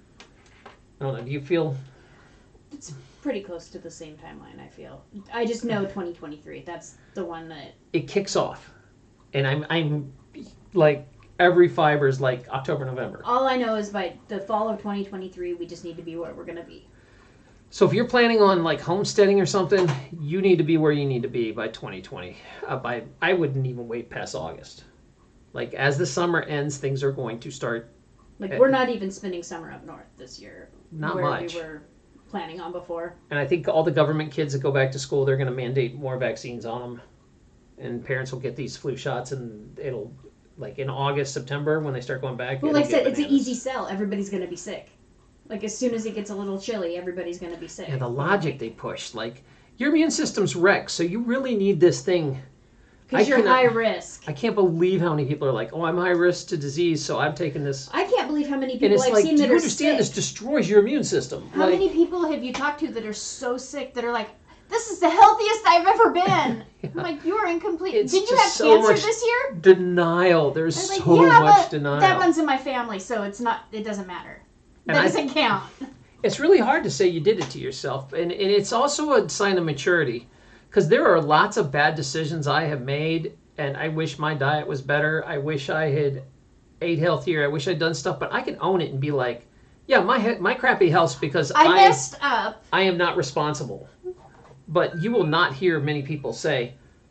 I don't know. Do you feel?
It's pretty close to the same timeline, I feel. I just know twenty twenty-three. That's the one that...
It kicks off, and I'm I'm like every fiber is like October, November.
All I know is by the fall of twenty twenty-three, we just need to be where we're going to be.
So if you're planning on like homesteading or something, you need to be where you need to be by twenty twenty. Uh, by I wouldn't even wait past August. Like, as the summer ends, things are going to start
Like,
Uh,
we're not even spending summer up north this year.
Not
where
much.
we were planning on before.
And I think all the government kids that go back to school, they're going to mandate more vaccines on them. And parents will get these flu shots, and it'll, like in August, September, when they start going back.
Well,
it'll
like I
get
said, it's an
bananas.
easy sell. Everybody's going to be sick. Like, as soon as it gets a little chilly, everybody's going to be sick.
Yeah, the logic they push. Like, your immune system's wrecked, so you really need this thing.
Because
I
you're
cannot-
high risk.
I can't believe how many people are like, oh, I'm high risk to disease, so I'm taking this.
I can't believe how many
And
people
it's
I've
like,
seen
do
that
you
are
understand
sick.
this destroys your immune system?
How
like,
many people have you talked to that are so sick that are like, this is the healthiest I've ever been?
Yeah.
I'm like, you are incomplete.
It's
Did you
just
have
so
cancer
much
this year?
denial. There's
They're like,
so
yeah,
much
but
denial.
that runs in my family, so it's not. It doesn't matter.
And
That
I-
doesn't count.
It's really hard to say you did it to yourself. And, and it's also a sign of maturity. Because there are lots of bad decisions I have made, and I wish my diet was better. I wish I had ate healthier. I wish I'd done stuff. But I can own it and be like, yeah, my he- my crappy health's because
I
I,
messed up.
I am not responsible. But you will not hear many people say,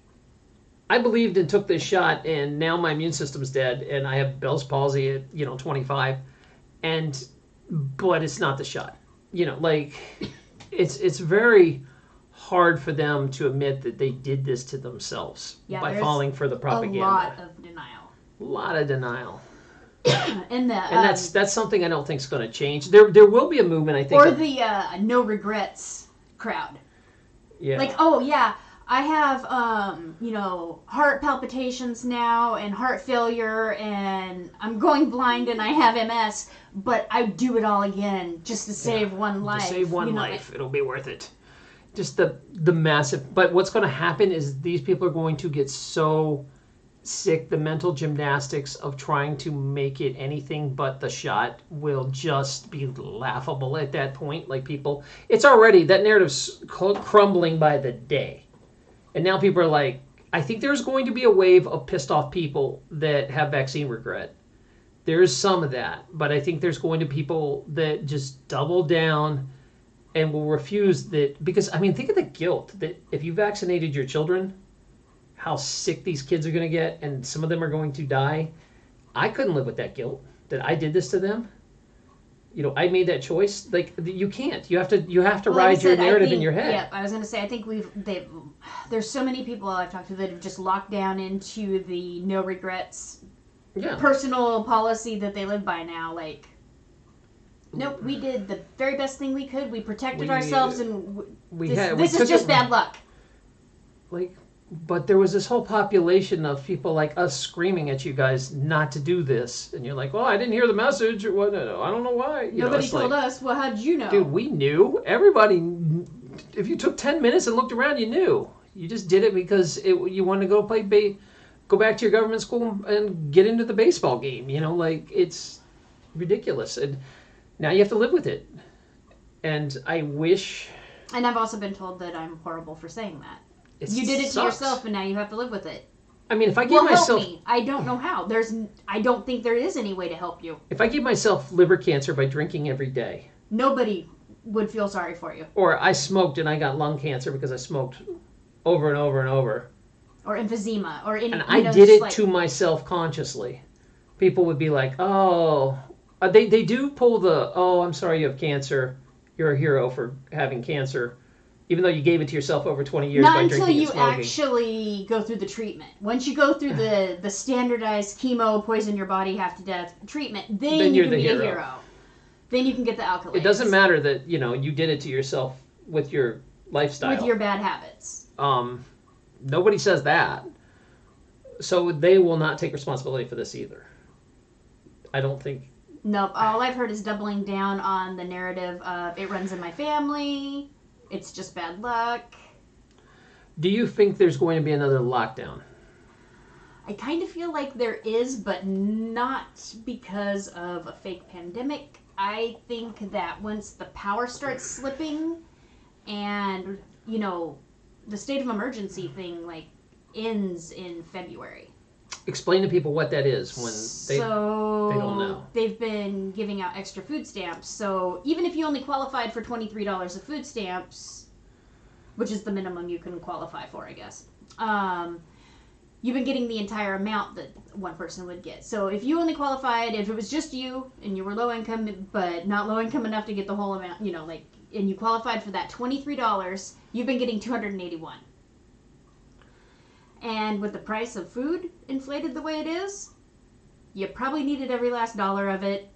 I believed and took this shot, and now my immune system's dead, and I have Bell's palsy at, you know, twenty-five, and but it's not the shot. You know, like it's it's very hard for them to admit that they did this to themselves
Yeah,
by
there's
falling for the propaganda.
A lot of denial.
A lot of denial,
and the
and
um,
that's that's something I don't think is going to change. There there will be a movement, I think.
or
of-
the uh, no regrets crowd.
yeah.
Like, oh yeah, I have um, you know, heart palpitations now and heart failure and I'm going blind and I have M S, but I do it all again just to save one life.
To save one
you know,
life, it'll be worth it. Just the the massive. But what's going to happen is these people are going to get so sick. The mental gymnastics of trying to make it anything but the shot will just be laughable at that point. Like people, it's already that narrative's cr- crumbling by the day, and now people are like, I think there's going to be a wave of pissed off people that have vaccine regret. There is some of that, but I think there's going to be people that just double down and will refuse that. Because, I mean, think of the guilt that if you vaccinated your children, how sick these kids are going to get, and some of them are going to die. I couldn't live with that guilt that I did this to them. You know, I made that choice. Like, you can't. You have to. You have to
Well, like I
ride your
said, I
narrative
think-
in your head.
Yeah, I was gonna say I think we've they there's so many people I've talked to that have just locked down into the no regrets
Yeah.
personal policy that they live by now. Like, nope, we did the very best thing we could. We protected
We-
ourselves, and w-
We
this,
had.
this
we
is
took
just
it-
bad luck.
Like, but there was this whole population of people like us screaming at you guys not to do this, and you're like, well, I didn't hear the message, or what? I don't know why. You know,
Nobody
it's
told
like,
us. Well, how did you know?
Dude, we knew. Everybody, kn- if you took ten minutes and looked around, you knew. You just did it because it, you wanted to go play, ba- go back to your government school and get into the baseball game. You know, like, it's ridiculous. And now you have to live with it. And I wish...
And I've also been told that I'm horrible for saying that.
It
You did it to
sucks.
yourself, and now you have to live with it.
I mean, if I give
Well,
myself...
help me. I don't know how. There's. n- I don't think there is any way to help you.
If I give myself liver cancer by drinking every day,
Nobody would feel sorry for you.
or I smoked and I got lung cancer because I smoked over and over and over,
Or emphysema, or any.
and
you
I
know,
did
just
it
like,
to myself consciously, people would be like, oh, uh, they, they do pull the, oh, I'm sorry you have cancer, you're a hero for having cancer, even though you gave it to yourself over twenty years
Not
by
until
drinking
you
and smoking.
actually go through the treatment. Once you go through the the standardized chemo, poison your body half to death treatment, then,
Then
you
you're
can
the
be
hero.
a hero. Then you can get the accolades.
It doesn't matter that, you know, you did it to yourself with your lifestyle.
with your bad habits.
Um, nobody says that. So they will not take responsibility for this either. I don't think.
Nope. All I've heard is doubling down on the narrative of it runs in my family. It's just bad luck.
Do you think there's going to be another lockdown?
I kind of feel like there is, but not because of a fake pandemic. I think that once the power starts slipping and, you know, the state of emergency thing, like, ends in February.
Explain to people what that is when they
so
they don't know.
They've been giving out extra food stamps. So even if you only qualified for twenty-three dollars of food stamps, which is the minimum you can qualify for, I guess, um, you've been getting the entire amount that one person would get. So if you only qualified, if it was just you and you were low income, but not low income enough to get the whole amount, you know, like, and you qualified for that twenty-three dollars, you've been getting two hundred eighty-one. And with the price of food inflated the way it is, you probably needed every last dollar of it.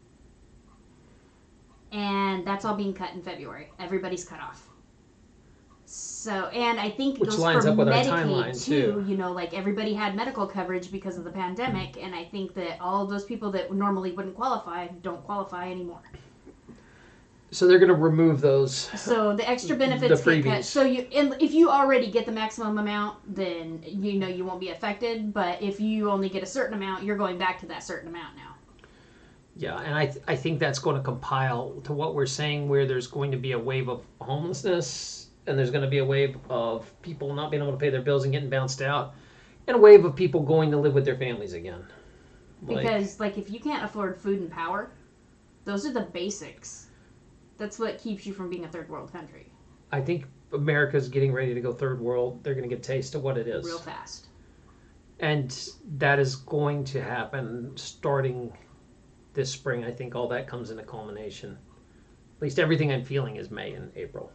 And that's all being cut in February. Everybody's cut off. So, and I think it
Which
goes
lines
for
up with our
Medicaid
timeline,
too.
too.
You know, like everybody had medical coverage because of the pandemic, and I think that all of those people that normally wouldn't qualify don't qualify anymore.
So they're going to remove those.
So the extra benefits
The
get cut.
freebies.
So you, and if you already get the maximum amount, then you know you won't be affected. But if you only get a certain amount, you're going back to that certain amount now.
Yeah, and I th- I think that's going to compile to what we're saying, where there's going to be a wave of homelessness, and there's going to be a wave of people not being able to pay their bills and getting bounced out, and a wave of people going to live with their families again. Like,
Because like if you can't afford food and power, those are the basics. That's what keeps you from being a third world country.
I think America's getting ready to go third world. They're going to get a taste of what it is.
Real fast.
And that is going to happen starting this spring. I think all that comes into culmination. At least everything I'm feeling is May and April.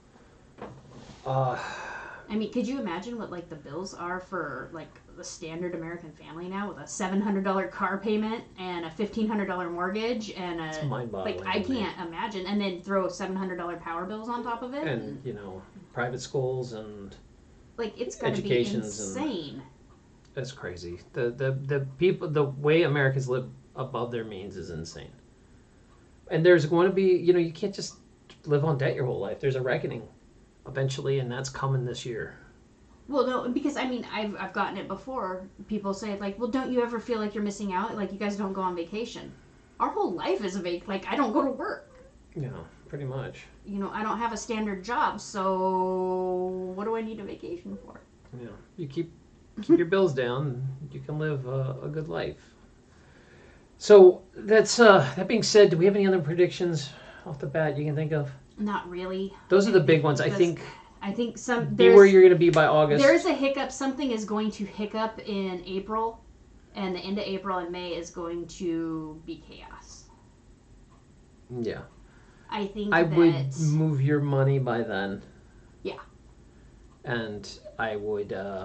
Uh,
I mean, could you imagine what like the bills are for like the standard American family now with a seven hundred dollars car payment and a fifteen hundred dollars mortgage and a
it's mind-boggling.
like I
to me.
can't imagine, and then throw seven hundred dollars power bills on top of it.
And, you know, private schools, and
like it's got to be
educations and-
insane.
it's crazy. The, the, the people, the way Americans live above their means is insane. And there's going to be, you know, you can't just live on debt your whole life. There's a reckoning eventually, and that's coming this year.
Well, no, because I mean, I've I've gotten it before. People say like, "Well, don't you ever feel like you're missing out? Like you guys don't go on vacation." Our whole life is a vac. Like I don't go to work.
Yeah, pretty much.
You know, I don't have a standard job, so what do I need a vacation for?
Yeah, you keep keep your bills down, you can live a, a good life. So that's uh, that being said, do we have any other predictions off the bat you can think of?
Not really.
Those are the big ones. I
That's-
think
I think some
be where
there's
you're going to be by August.
there's a hiccup. Something is going to hiccup in April, and the end of April and May is going to be chaos.
Yeah.
I think
I
that
would move your money by then.
Yeah.
And I would, uh,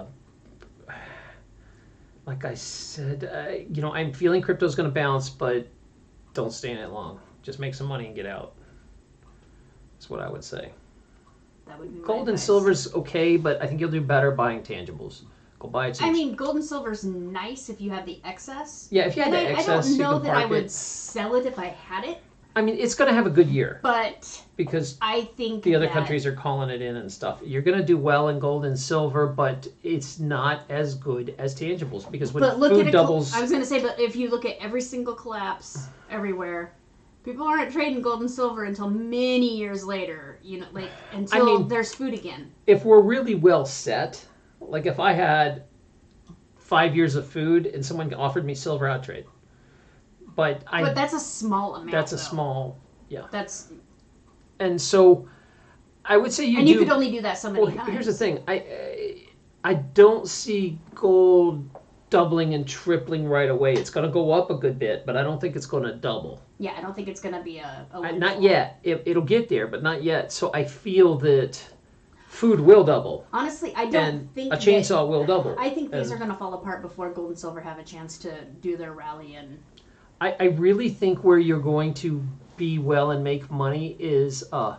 like I said, uh, you know, I'm feeling crypto's going to bounce, but don't stay in it long. Just make some money and get out. That's what I would say.
that would be my
Gold and
advice.
silver's okay, but I think you'll do better buying tangibles. Go buy it.
I mean, gold and silver's nice if you have the excess.
yeah, if you had
And
the
I, I
excess,
don't
you
know
can
that
park
I would
it.
sell it if I had it,
I mean, it's going to have a good year
but
because
I think
the other
that,
countries are calling it in and stuff. You're going to do well in gold and silver, but it's not as good as tangibles because when
But look
food
at a col-
doubles,
I was going to say, but if you look at every single collapse everywhere, people aren't trading gold and silver until many years later. You know, like until
mean-
there's food again.
if we're really well set, like if I had five years of food and someone offered me silver, I'd trade. But I
But that's a small amount.
that's a
though.
small, yeah.
That's
And so I would say you
and
do.
you could only do that so many
well,
times.
here's the thing. I I I don't see gold doubling and tripling right away. It's going to go up a good bit, but I don't think it's going to double.
Yeah, I don't think it's going to be a. a
I,
windfall.
not yet. It, it'll get there, but not yet. So I feel that food will double
Honestly, I don't
and
think
a
that-
chainsaw will double.
I think these
And
are going to fall apart before gold and silver have a chance to do their rally and.
I, I really think where you're going to be well and make money is uh,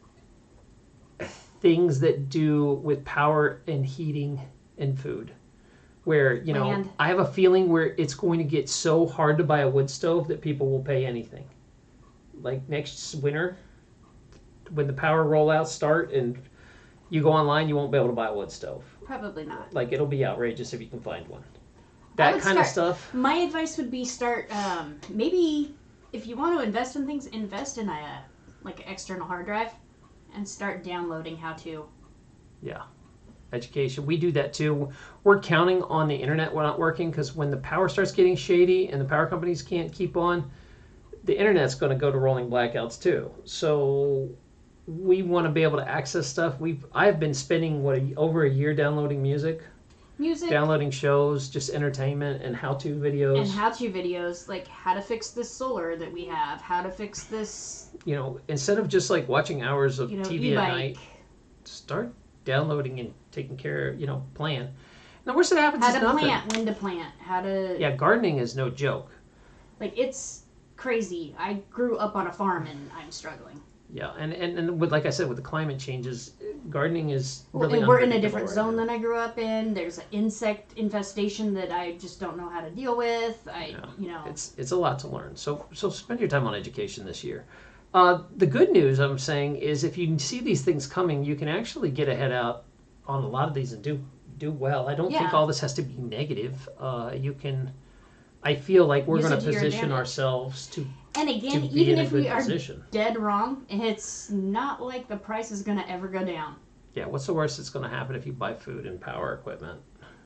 things that do with power and heating and food. Where, you know,
Land.
I have a feeling where it's going to get so hard to buy a wood stove that people will pay anything. Like next winter, when the power rollouts start and you go online, you won't be able to buy a wood stove.
Probably not.
Like, it'll be outrageous if you can find one.
I
That
would
kind of
start-
stuff.
My advice would be start um, maybe if you want to invest in things, invest in a like an external hard drive, and start downloading how to.
Yeah. Education. We do that too. We're counting on the internet not working because when the power starts getting shady and the power companies can't keep on, the internet's going to go to rolling blackouts too. So we want to be able to access stuff. We've I've been spending what a, over a year downloading music.
music,
downloading shows, just entertainment and how-to videos.
and how-to videos, like how to fix this solar that we have, how to fix this,
you know, instead of just like watching hours of
you know,
T V
e-bike.
at night, start downloading and taking care of, you know, plan. Now, worst that happens
How
is
to
nothing.
plant, when to plant, how to...
Yeah, gardening is no joke.
Like, it's crazy. I grew up on a farm and I'm struggling.
Yeah, and, and, and with, like I said, with the climate changes, gardening is
Well,
really
and we're in a
unpredictable
different
right
zone
now.
than I grew up in. There's an insect infestation that I just don't know how to deal with. I,
Yeah.
you know...
It's it's a lot to learn. So so spend your time on education this year. Uh, the good news I'm saying is if you see these things coming, you can actually get ahead out on a lot of these and do do well. I don't think
Yeah.
all this has to be negative. Uh, you can. I feel like we're
Use
going
it
to
to your
position
advantage.
ourselves to
And
to
again,
be
even
in a
if
good
we are
position.
dead wrong, it's not like the price is going to ever go down.
Yeah. What's the worst that's going to happen if you buy food and power equipment?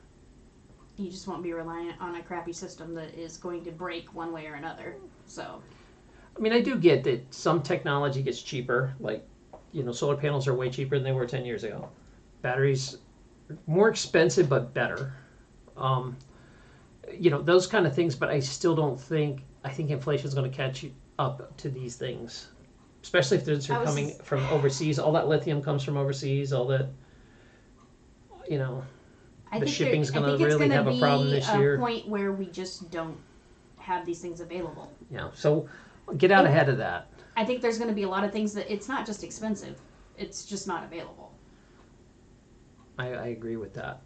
You just won't be reliant on a crappy system that is going to break one way or another. So,
I mean, I do get that some technology gets cheaper. Like, you know, solar panels are way cheaper than they were ten years ago. Batteries more expensive but better. Um, you know, those kind of things, but I still don't think, I think inflation is going to catch up to these things, especially if they're
I was-
coming from overseas. All that lithium comes from overseas, all that, you know,
I
The
think
shipping's
there- I
gonna
think it's
really
gonna
have a problem
be
this
a
year.
point where we just don't have these things available.
you know, so get out
And-
ahead of that.
I think there's going to be a lot of things that it's not just expensive, it's just not available.
I, I agree with that.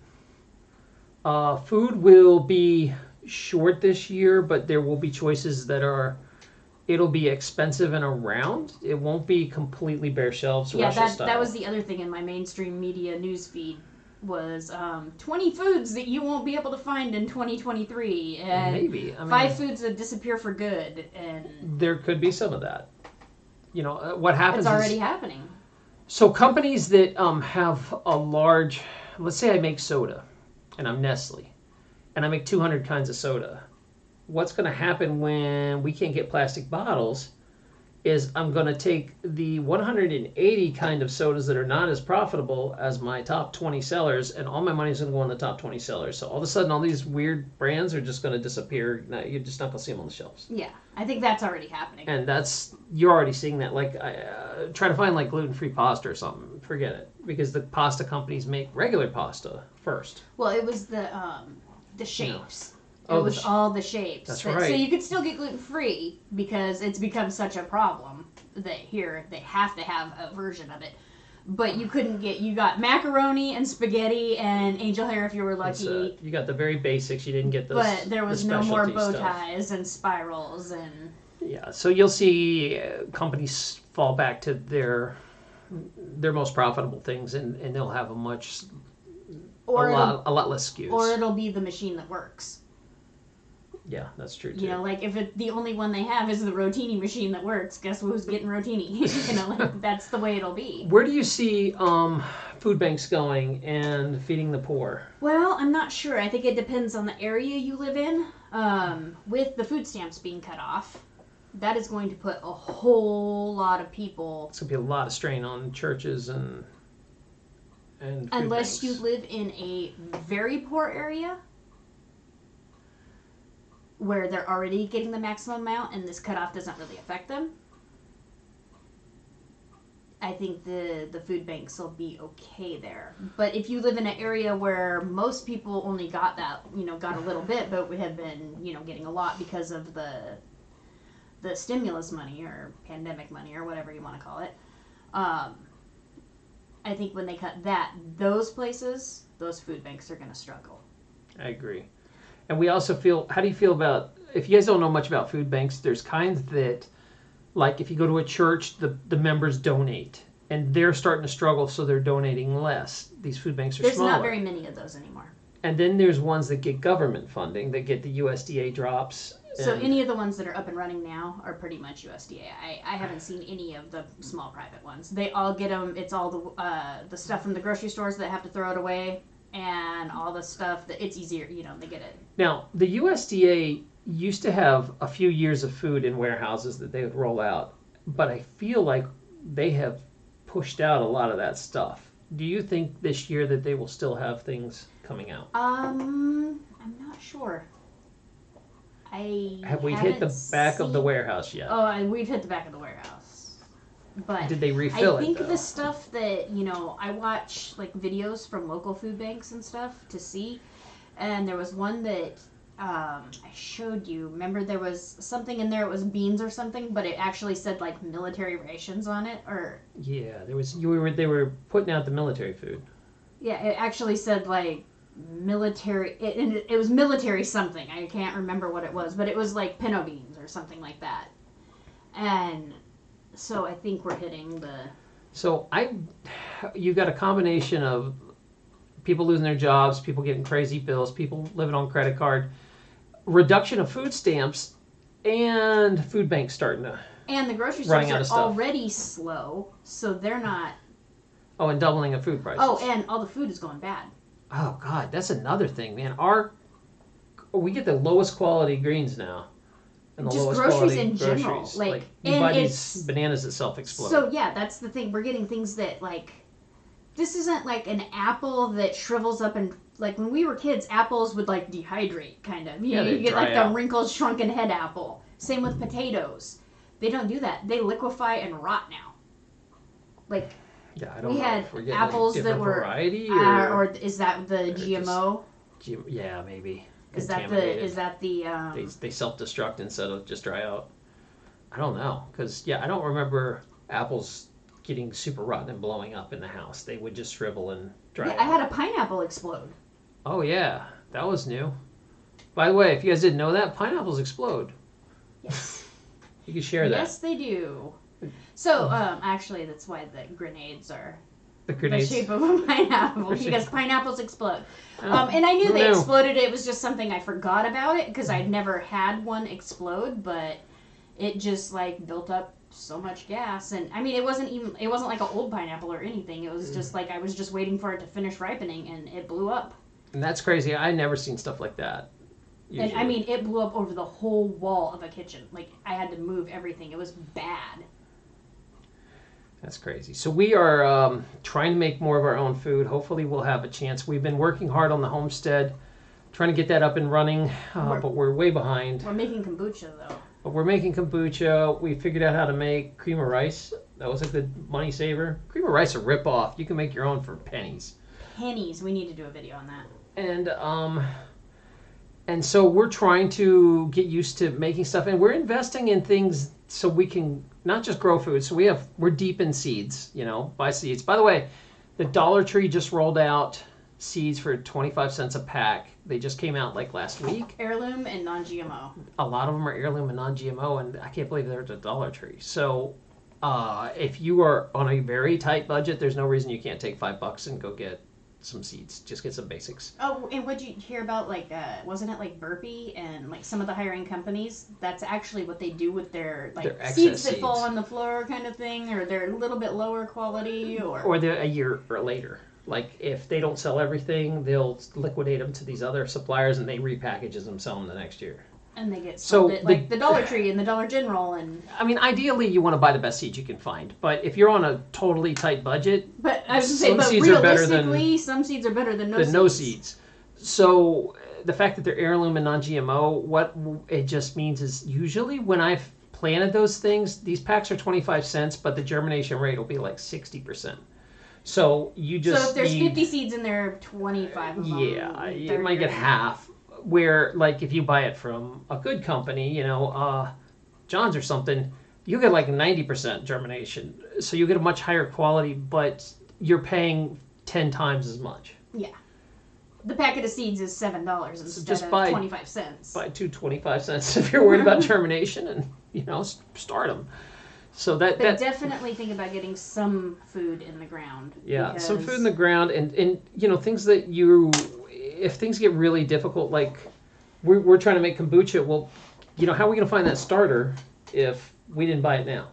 Uh, food will be short this year, but there will be choices that are, it'll be expensive and around. It won't be completely bare shelves,
Yeah,
Russia
that
style.
that was the other thing in my mainstream media news feed was um, twenty foods that you won't be able to find in twenty twenty-three, and
Maybe. I mean,
five foods that disappear for good, and
there could be some of that. You know, uh, what happens
it's already
is,
happening.
so companies that um, have a large, let's say I make soda, and I'm Nestle, and I make two hundred kinds of soda. What's going to happen when we can't get plastic bottles is I'm going to take the one hundred eighty kind of sodas that are not as profitable as my top twenty sellers, and all my money is going to go on the top twenty sellers. So all of a sudden, all these weird brands are just going to disappear. Now, you're just not going to see them on the shelves.
Yeah, I think that's already happening.
And that's, you're already seeing that. Like, uh, try to find like gluten-free pasta or something. Forget it, because the pasta companies make regular pasta first.
Well, it was the um, the shapes.
Oh,
It
the
was
sh-
all the shapes.
That's
that-
right.
So you could still get gluten free because it's become such a problem that here they have to have a version of it. But you couldn't get, you got macaroni and spaghetti and angel hair if you were
It's,
lucky.
uh, you got the very basics. You didn't get the
but there was
the
no more
specialty
bow
stuff.
ties and spirals and
Yeah, so you'll see uh, companies fall back to their their most profitable things, and, and they'll have a much
or
a
it'll,
lot a lot less S K Us.
or it'll be the machine that works.
Yeah, that's true too.
You know, like if it, the only one they have is the rotini machine that works, guess who's getting rotini? You know, like that's the way it'll be.
Where do you see um, food banks going and feeding the poor?
Well, I'm not sure. I think it depends on the area you live in. Um, with the food stamps being cut off, that is going to put a whole lot of people,
It's gonna be a lot of strain on churches and and food
unless
banks.
you live in a very poor area where they're already getting the maximum amount and this cutoff doesn't really affect them. I think the, the food banks will be okay there. But if you live in an area where most people only got that, you know, got a little bit, but we have been, you know, getting a lot because of the the stimulus money or pandemic money or whatever you want to call it, um, I think when they cut that, those places, those food banks are going to struggle.
I agree. And we also feel, how do you feel about, if you guys don't know much about food banks, there's kinds that, like if you go to a church, the, the members donate. And they're starting to struggle, so they're donating less. These food banks are
There's
smaller.
not very many of those anymore.
And then there's ones that get government funding, that get the U S D A drops.
So
and-
any of the ones that are up and running now are pretty much U S D A. I, I haven't seen any of the small private ones. They all get them. It's all the uh, the stuff from the grocery stores that have to throw it away, and all the stuff that it's easier. You know, they get it.
Now, the U S D A used to have a few years of food in warehouses that they would roll out, but I feel like they have pushed out a lot of that stuff. do you think this year that they will still have things coming out?
Um, I'm not sure. I
Have we hit the back
seen...
of the warehouse yet?
Oh, and we've hit the back of the warehouse. But
did they refill
I
it?
think
though?
the stuff that, you know, I watch like videos from local food banks and stuff to see, and there was one that um, I showed you. Remember, there was something in there. It was beans or something, but it actually said like military rations on it, or
yeah, there was. You were. They were putting out the military food.
yeah, it actually said like military. It, it, it was military something. I can't remember what it was, but it was like pinto beans or something like that. And so I think we're hitting the.
So I, you got a combination of people losing their jobs, people getting crazy bills, people living on credit card, reduction of food stamps, and food banks starting to.
And the grocery
running
stores
out
are
of stuff.
already slow, so they're not.
Oh, and doubling of food prices.
Oh, and all the food is going bad.
Oh God, that's another thing, man. Our we get the lowest quality greens now, and the
Just
lowest
groceries
quality
in
groceries.
general, like,
you
and
buy
it's-
these bananas that self-explode.
So yeah, that's the thing. We're getting things that like. This isn't like an apple that shrivels up and like when we were kids, apples would like dehydrate kind of. You,
Yeah,
you
they'd
get like
dry
the
out.
wrinkled, shrunken head apple. Same with potatoes. They don't do that. They liquefy and rot now. Like
yeah, I don't
we
know
had
if we're getting
apples
a
that
different
were,
variety
uh,
or,
or is that the
or
G M O?
G- yeah, maybe.
Is that the
Contaminated.
is that the um,
They they self-destruct instead of just dry out. I don't know, because yeah, I don't remember apples getting super rotten and blowing up in the house. They would just shrivel and dry
yeah,
out.
I had a pineapple explode.
Oh yeah, that was new. By the way, if you guys didn't know that, pineapples explode.
Yes.
You can share that.
Yes, they do. So um, actually, that's why the grenades are
The grenades.
the shape of a pineapple
They're
because
shape-
pineapples explode.
Oh,
Um, and I knew
who
they
knew?
exploded. It was just something I forgot about it because I'd never had one explode, but it just like built up so much gas. And I mean, it wasn't even it wasn't like an old pineapple or anything. It was just like I was just waiting for it to finish ripening, and it blew up.
And that's crazy. I never seen stuff like that.
And I
usually.
mean, it blew up over the whole wall of a kitchen. Like I had to move everything. It was bad.
That's crazy. So we are um, trying to make more of our own food. Hopefully we'll have a chance. We've been working hard on the homestead, trying to get that up and running, uh,
We're-
but we're way behind.
We're making kombucha though.
But we're making kombucha. We figured out how to make cream of rice. That was a good money saver. Cream of rice a rip off. You can make your own for pennies.
Pennies. We need to do a video on that.
And um, and so we're trying to get used to making stuff, and we're investing in things so we can not just grow food. So we have we're deep in seeds. You know, buy seeds. By the way, the Dollar Tree just rolled out seeds for twenty-five cents a pack. They just came out like last week.
Heirloom and non-G M O.
A lot of them are heirloom and non-G M O, and I can't believe they're at the Dollar Tree. So uh, if you are on a very tight budget, there's no reason you can't take five bucks and go get some seeds. Just get some basics.
Oh, and what'd you hear about, like, uh, wasn't it like Burpee and, like, some of the higher-end companies? That's actually what they do with their, like,
Their excess
seeds that
seeds.
fall on the floor kind of thing, or they're a little bit lower quality, or...
Or they're a year or later. Like, if they don't sell everything, they'll liquidate them to these other suppliers, and they repackage them, sell them the next year.
And they get
So
sold at,
the-
like, the Dollar Tree and the Dollar General, and...
I mean, ideally, you want to buy the best seeds you can find. But if you're on a totally tight budget,
But, I was gonna say,
Some
but
seeds are better than-
realistically, some seeds are better than no
the
seeds.
no seeds. So uh, the fact that they're heirloom and non-G M O, what it just means is usually when I've planted those things, these packs are twenty-five cents, but the germination rate will be like sixty percent. So you just
So if there's
need,
fifty seeds in there, twenty-five of them...
yeah, you
they're-
might get half. Where like if you buy it from a good company, you know, uh, John's or something, you get like ninety percent germination. So you get a much higher quality, but you're paying ten times as much.
Yeah. The packet of seeds is seven dollars instead
just
of
buy-
twenty-five cents.
Buy two twenty-five cents if you're worried about germination, and you know, s- start them. So that
But
that
definitely think about getting some food in the ground.
yeah, some
because-
food in the ground, and and you know things that you, if things get really difficult, like we're we're trying to make kombucha. Well, you know, how are we gonna find that starter if we didn't buy it now?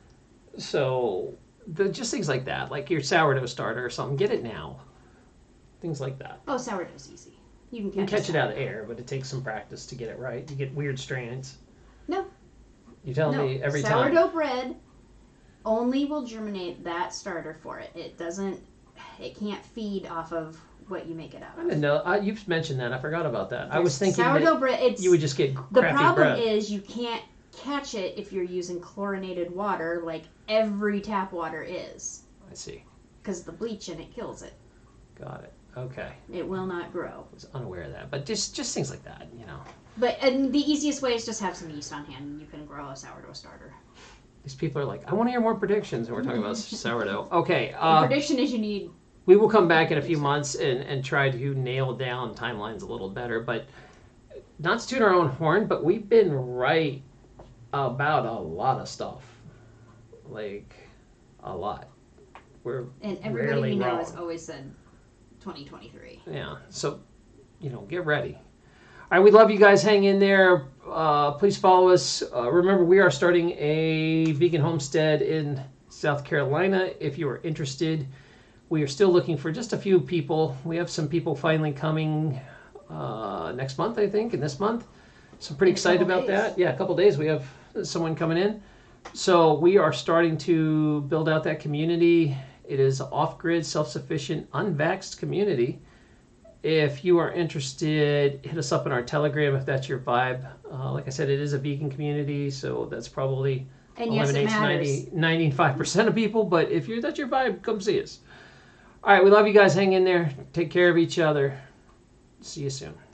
So the just things like that, like your sourdough starter or something, get it now. Things like that.
Oh, sourdough's easy. You can catch,
You can catch
a
it out of
sourdough.
air, but it takes some practice to get it right. You get weird strands.
No.
You tell
no.
me every time.
Sourdough bread only will germinate that starter for it. It doesn't it can't feed off of what you make it out
I
of.
didn't know. I, you've mentioned that. I forgot about that. I was thinking
sourdough
that
bread. It's
you would just get
the
crappy
problem
bread.
is you can't catch it if you're using chlorinated water, like every tap water is,
I see.
because the bleach in it kills it.
Got it. Okay.
It will not grow.
I was unaware of that, but just just things like that, you know.
But and the easiest way is just have some yeast on hand, and you can grow a sourdough starter.
These people are like, I want to hear more predictions, and we're talking about sourdough. Okay.
The
Uh,
prediction is you need.
we will come back in a few months and, and try to nail down timelines a little better, but not to toot our own horn, but we've been right about a lot of stuff. Like, a lot. We're
And everybody
rarely
we know
wrong.
has always said twenty twenty-three.
Yeah, so, you know, get ready. All right, we love you guys. Hang in there. Uh, please follow us. Uh, remember, we are starting a vegan homestead in South Carolina. If you are interested, we are still looking for just a few people. We have some people finally coming uh, next month, I think, and this month. So I'm pretty
In a
excited
couple
about
days.
that. Yeah, a couple days. We have someone coming in. So we are starting to build out that community. It is an off-grid, self-sufficient, unvaxxed community. If you are interested, hit us up in our Telegram if that's your vibe. Uh, like I said, it is a vegan community, so that's probably
And yes, it
eliminates
matters.
ninety, ninety-five percent of people. But if you're that's your vibe, come see us. All right, we love you guys. Hang in there. Take care of each other. See you soon.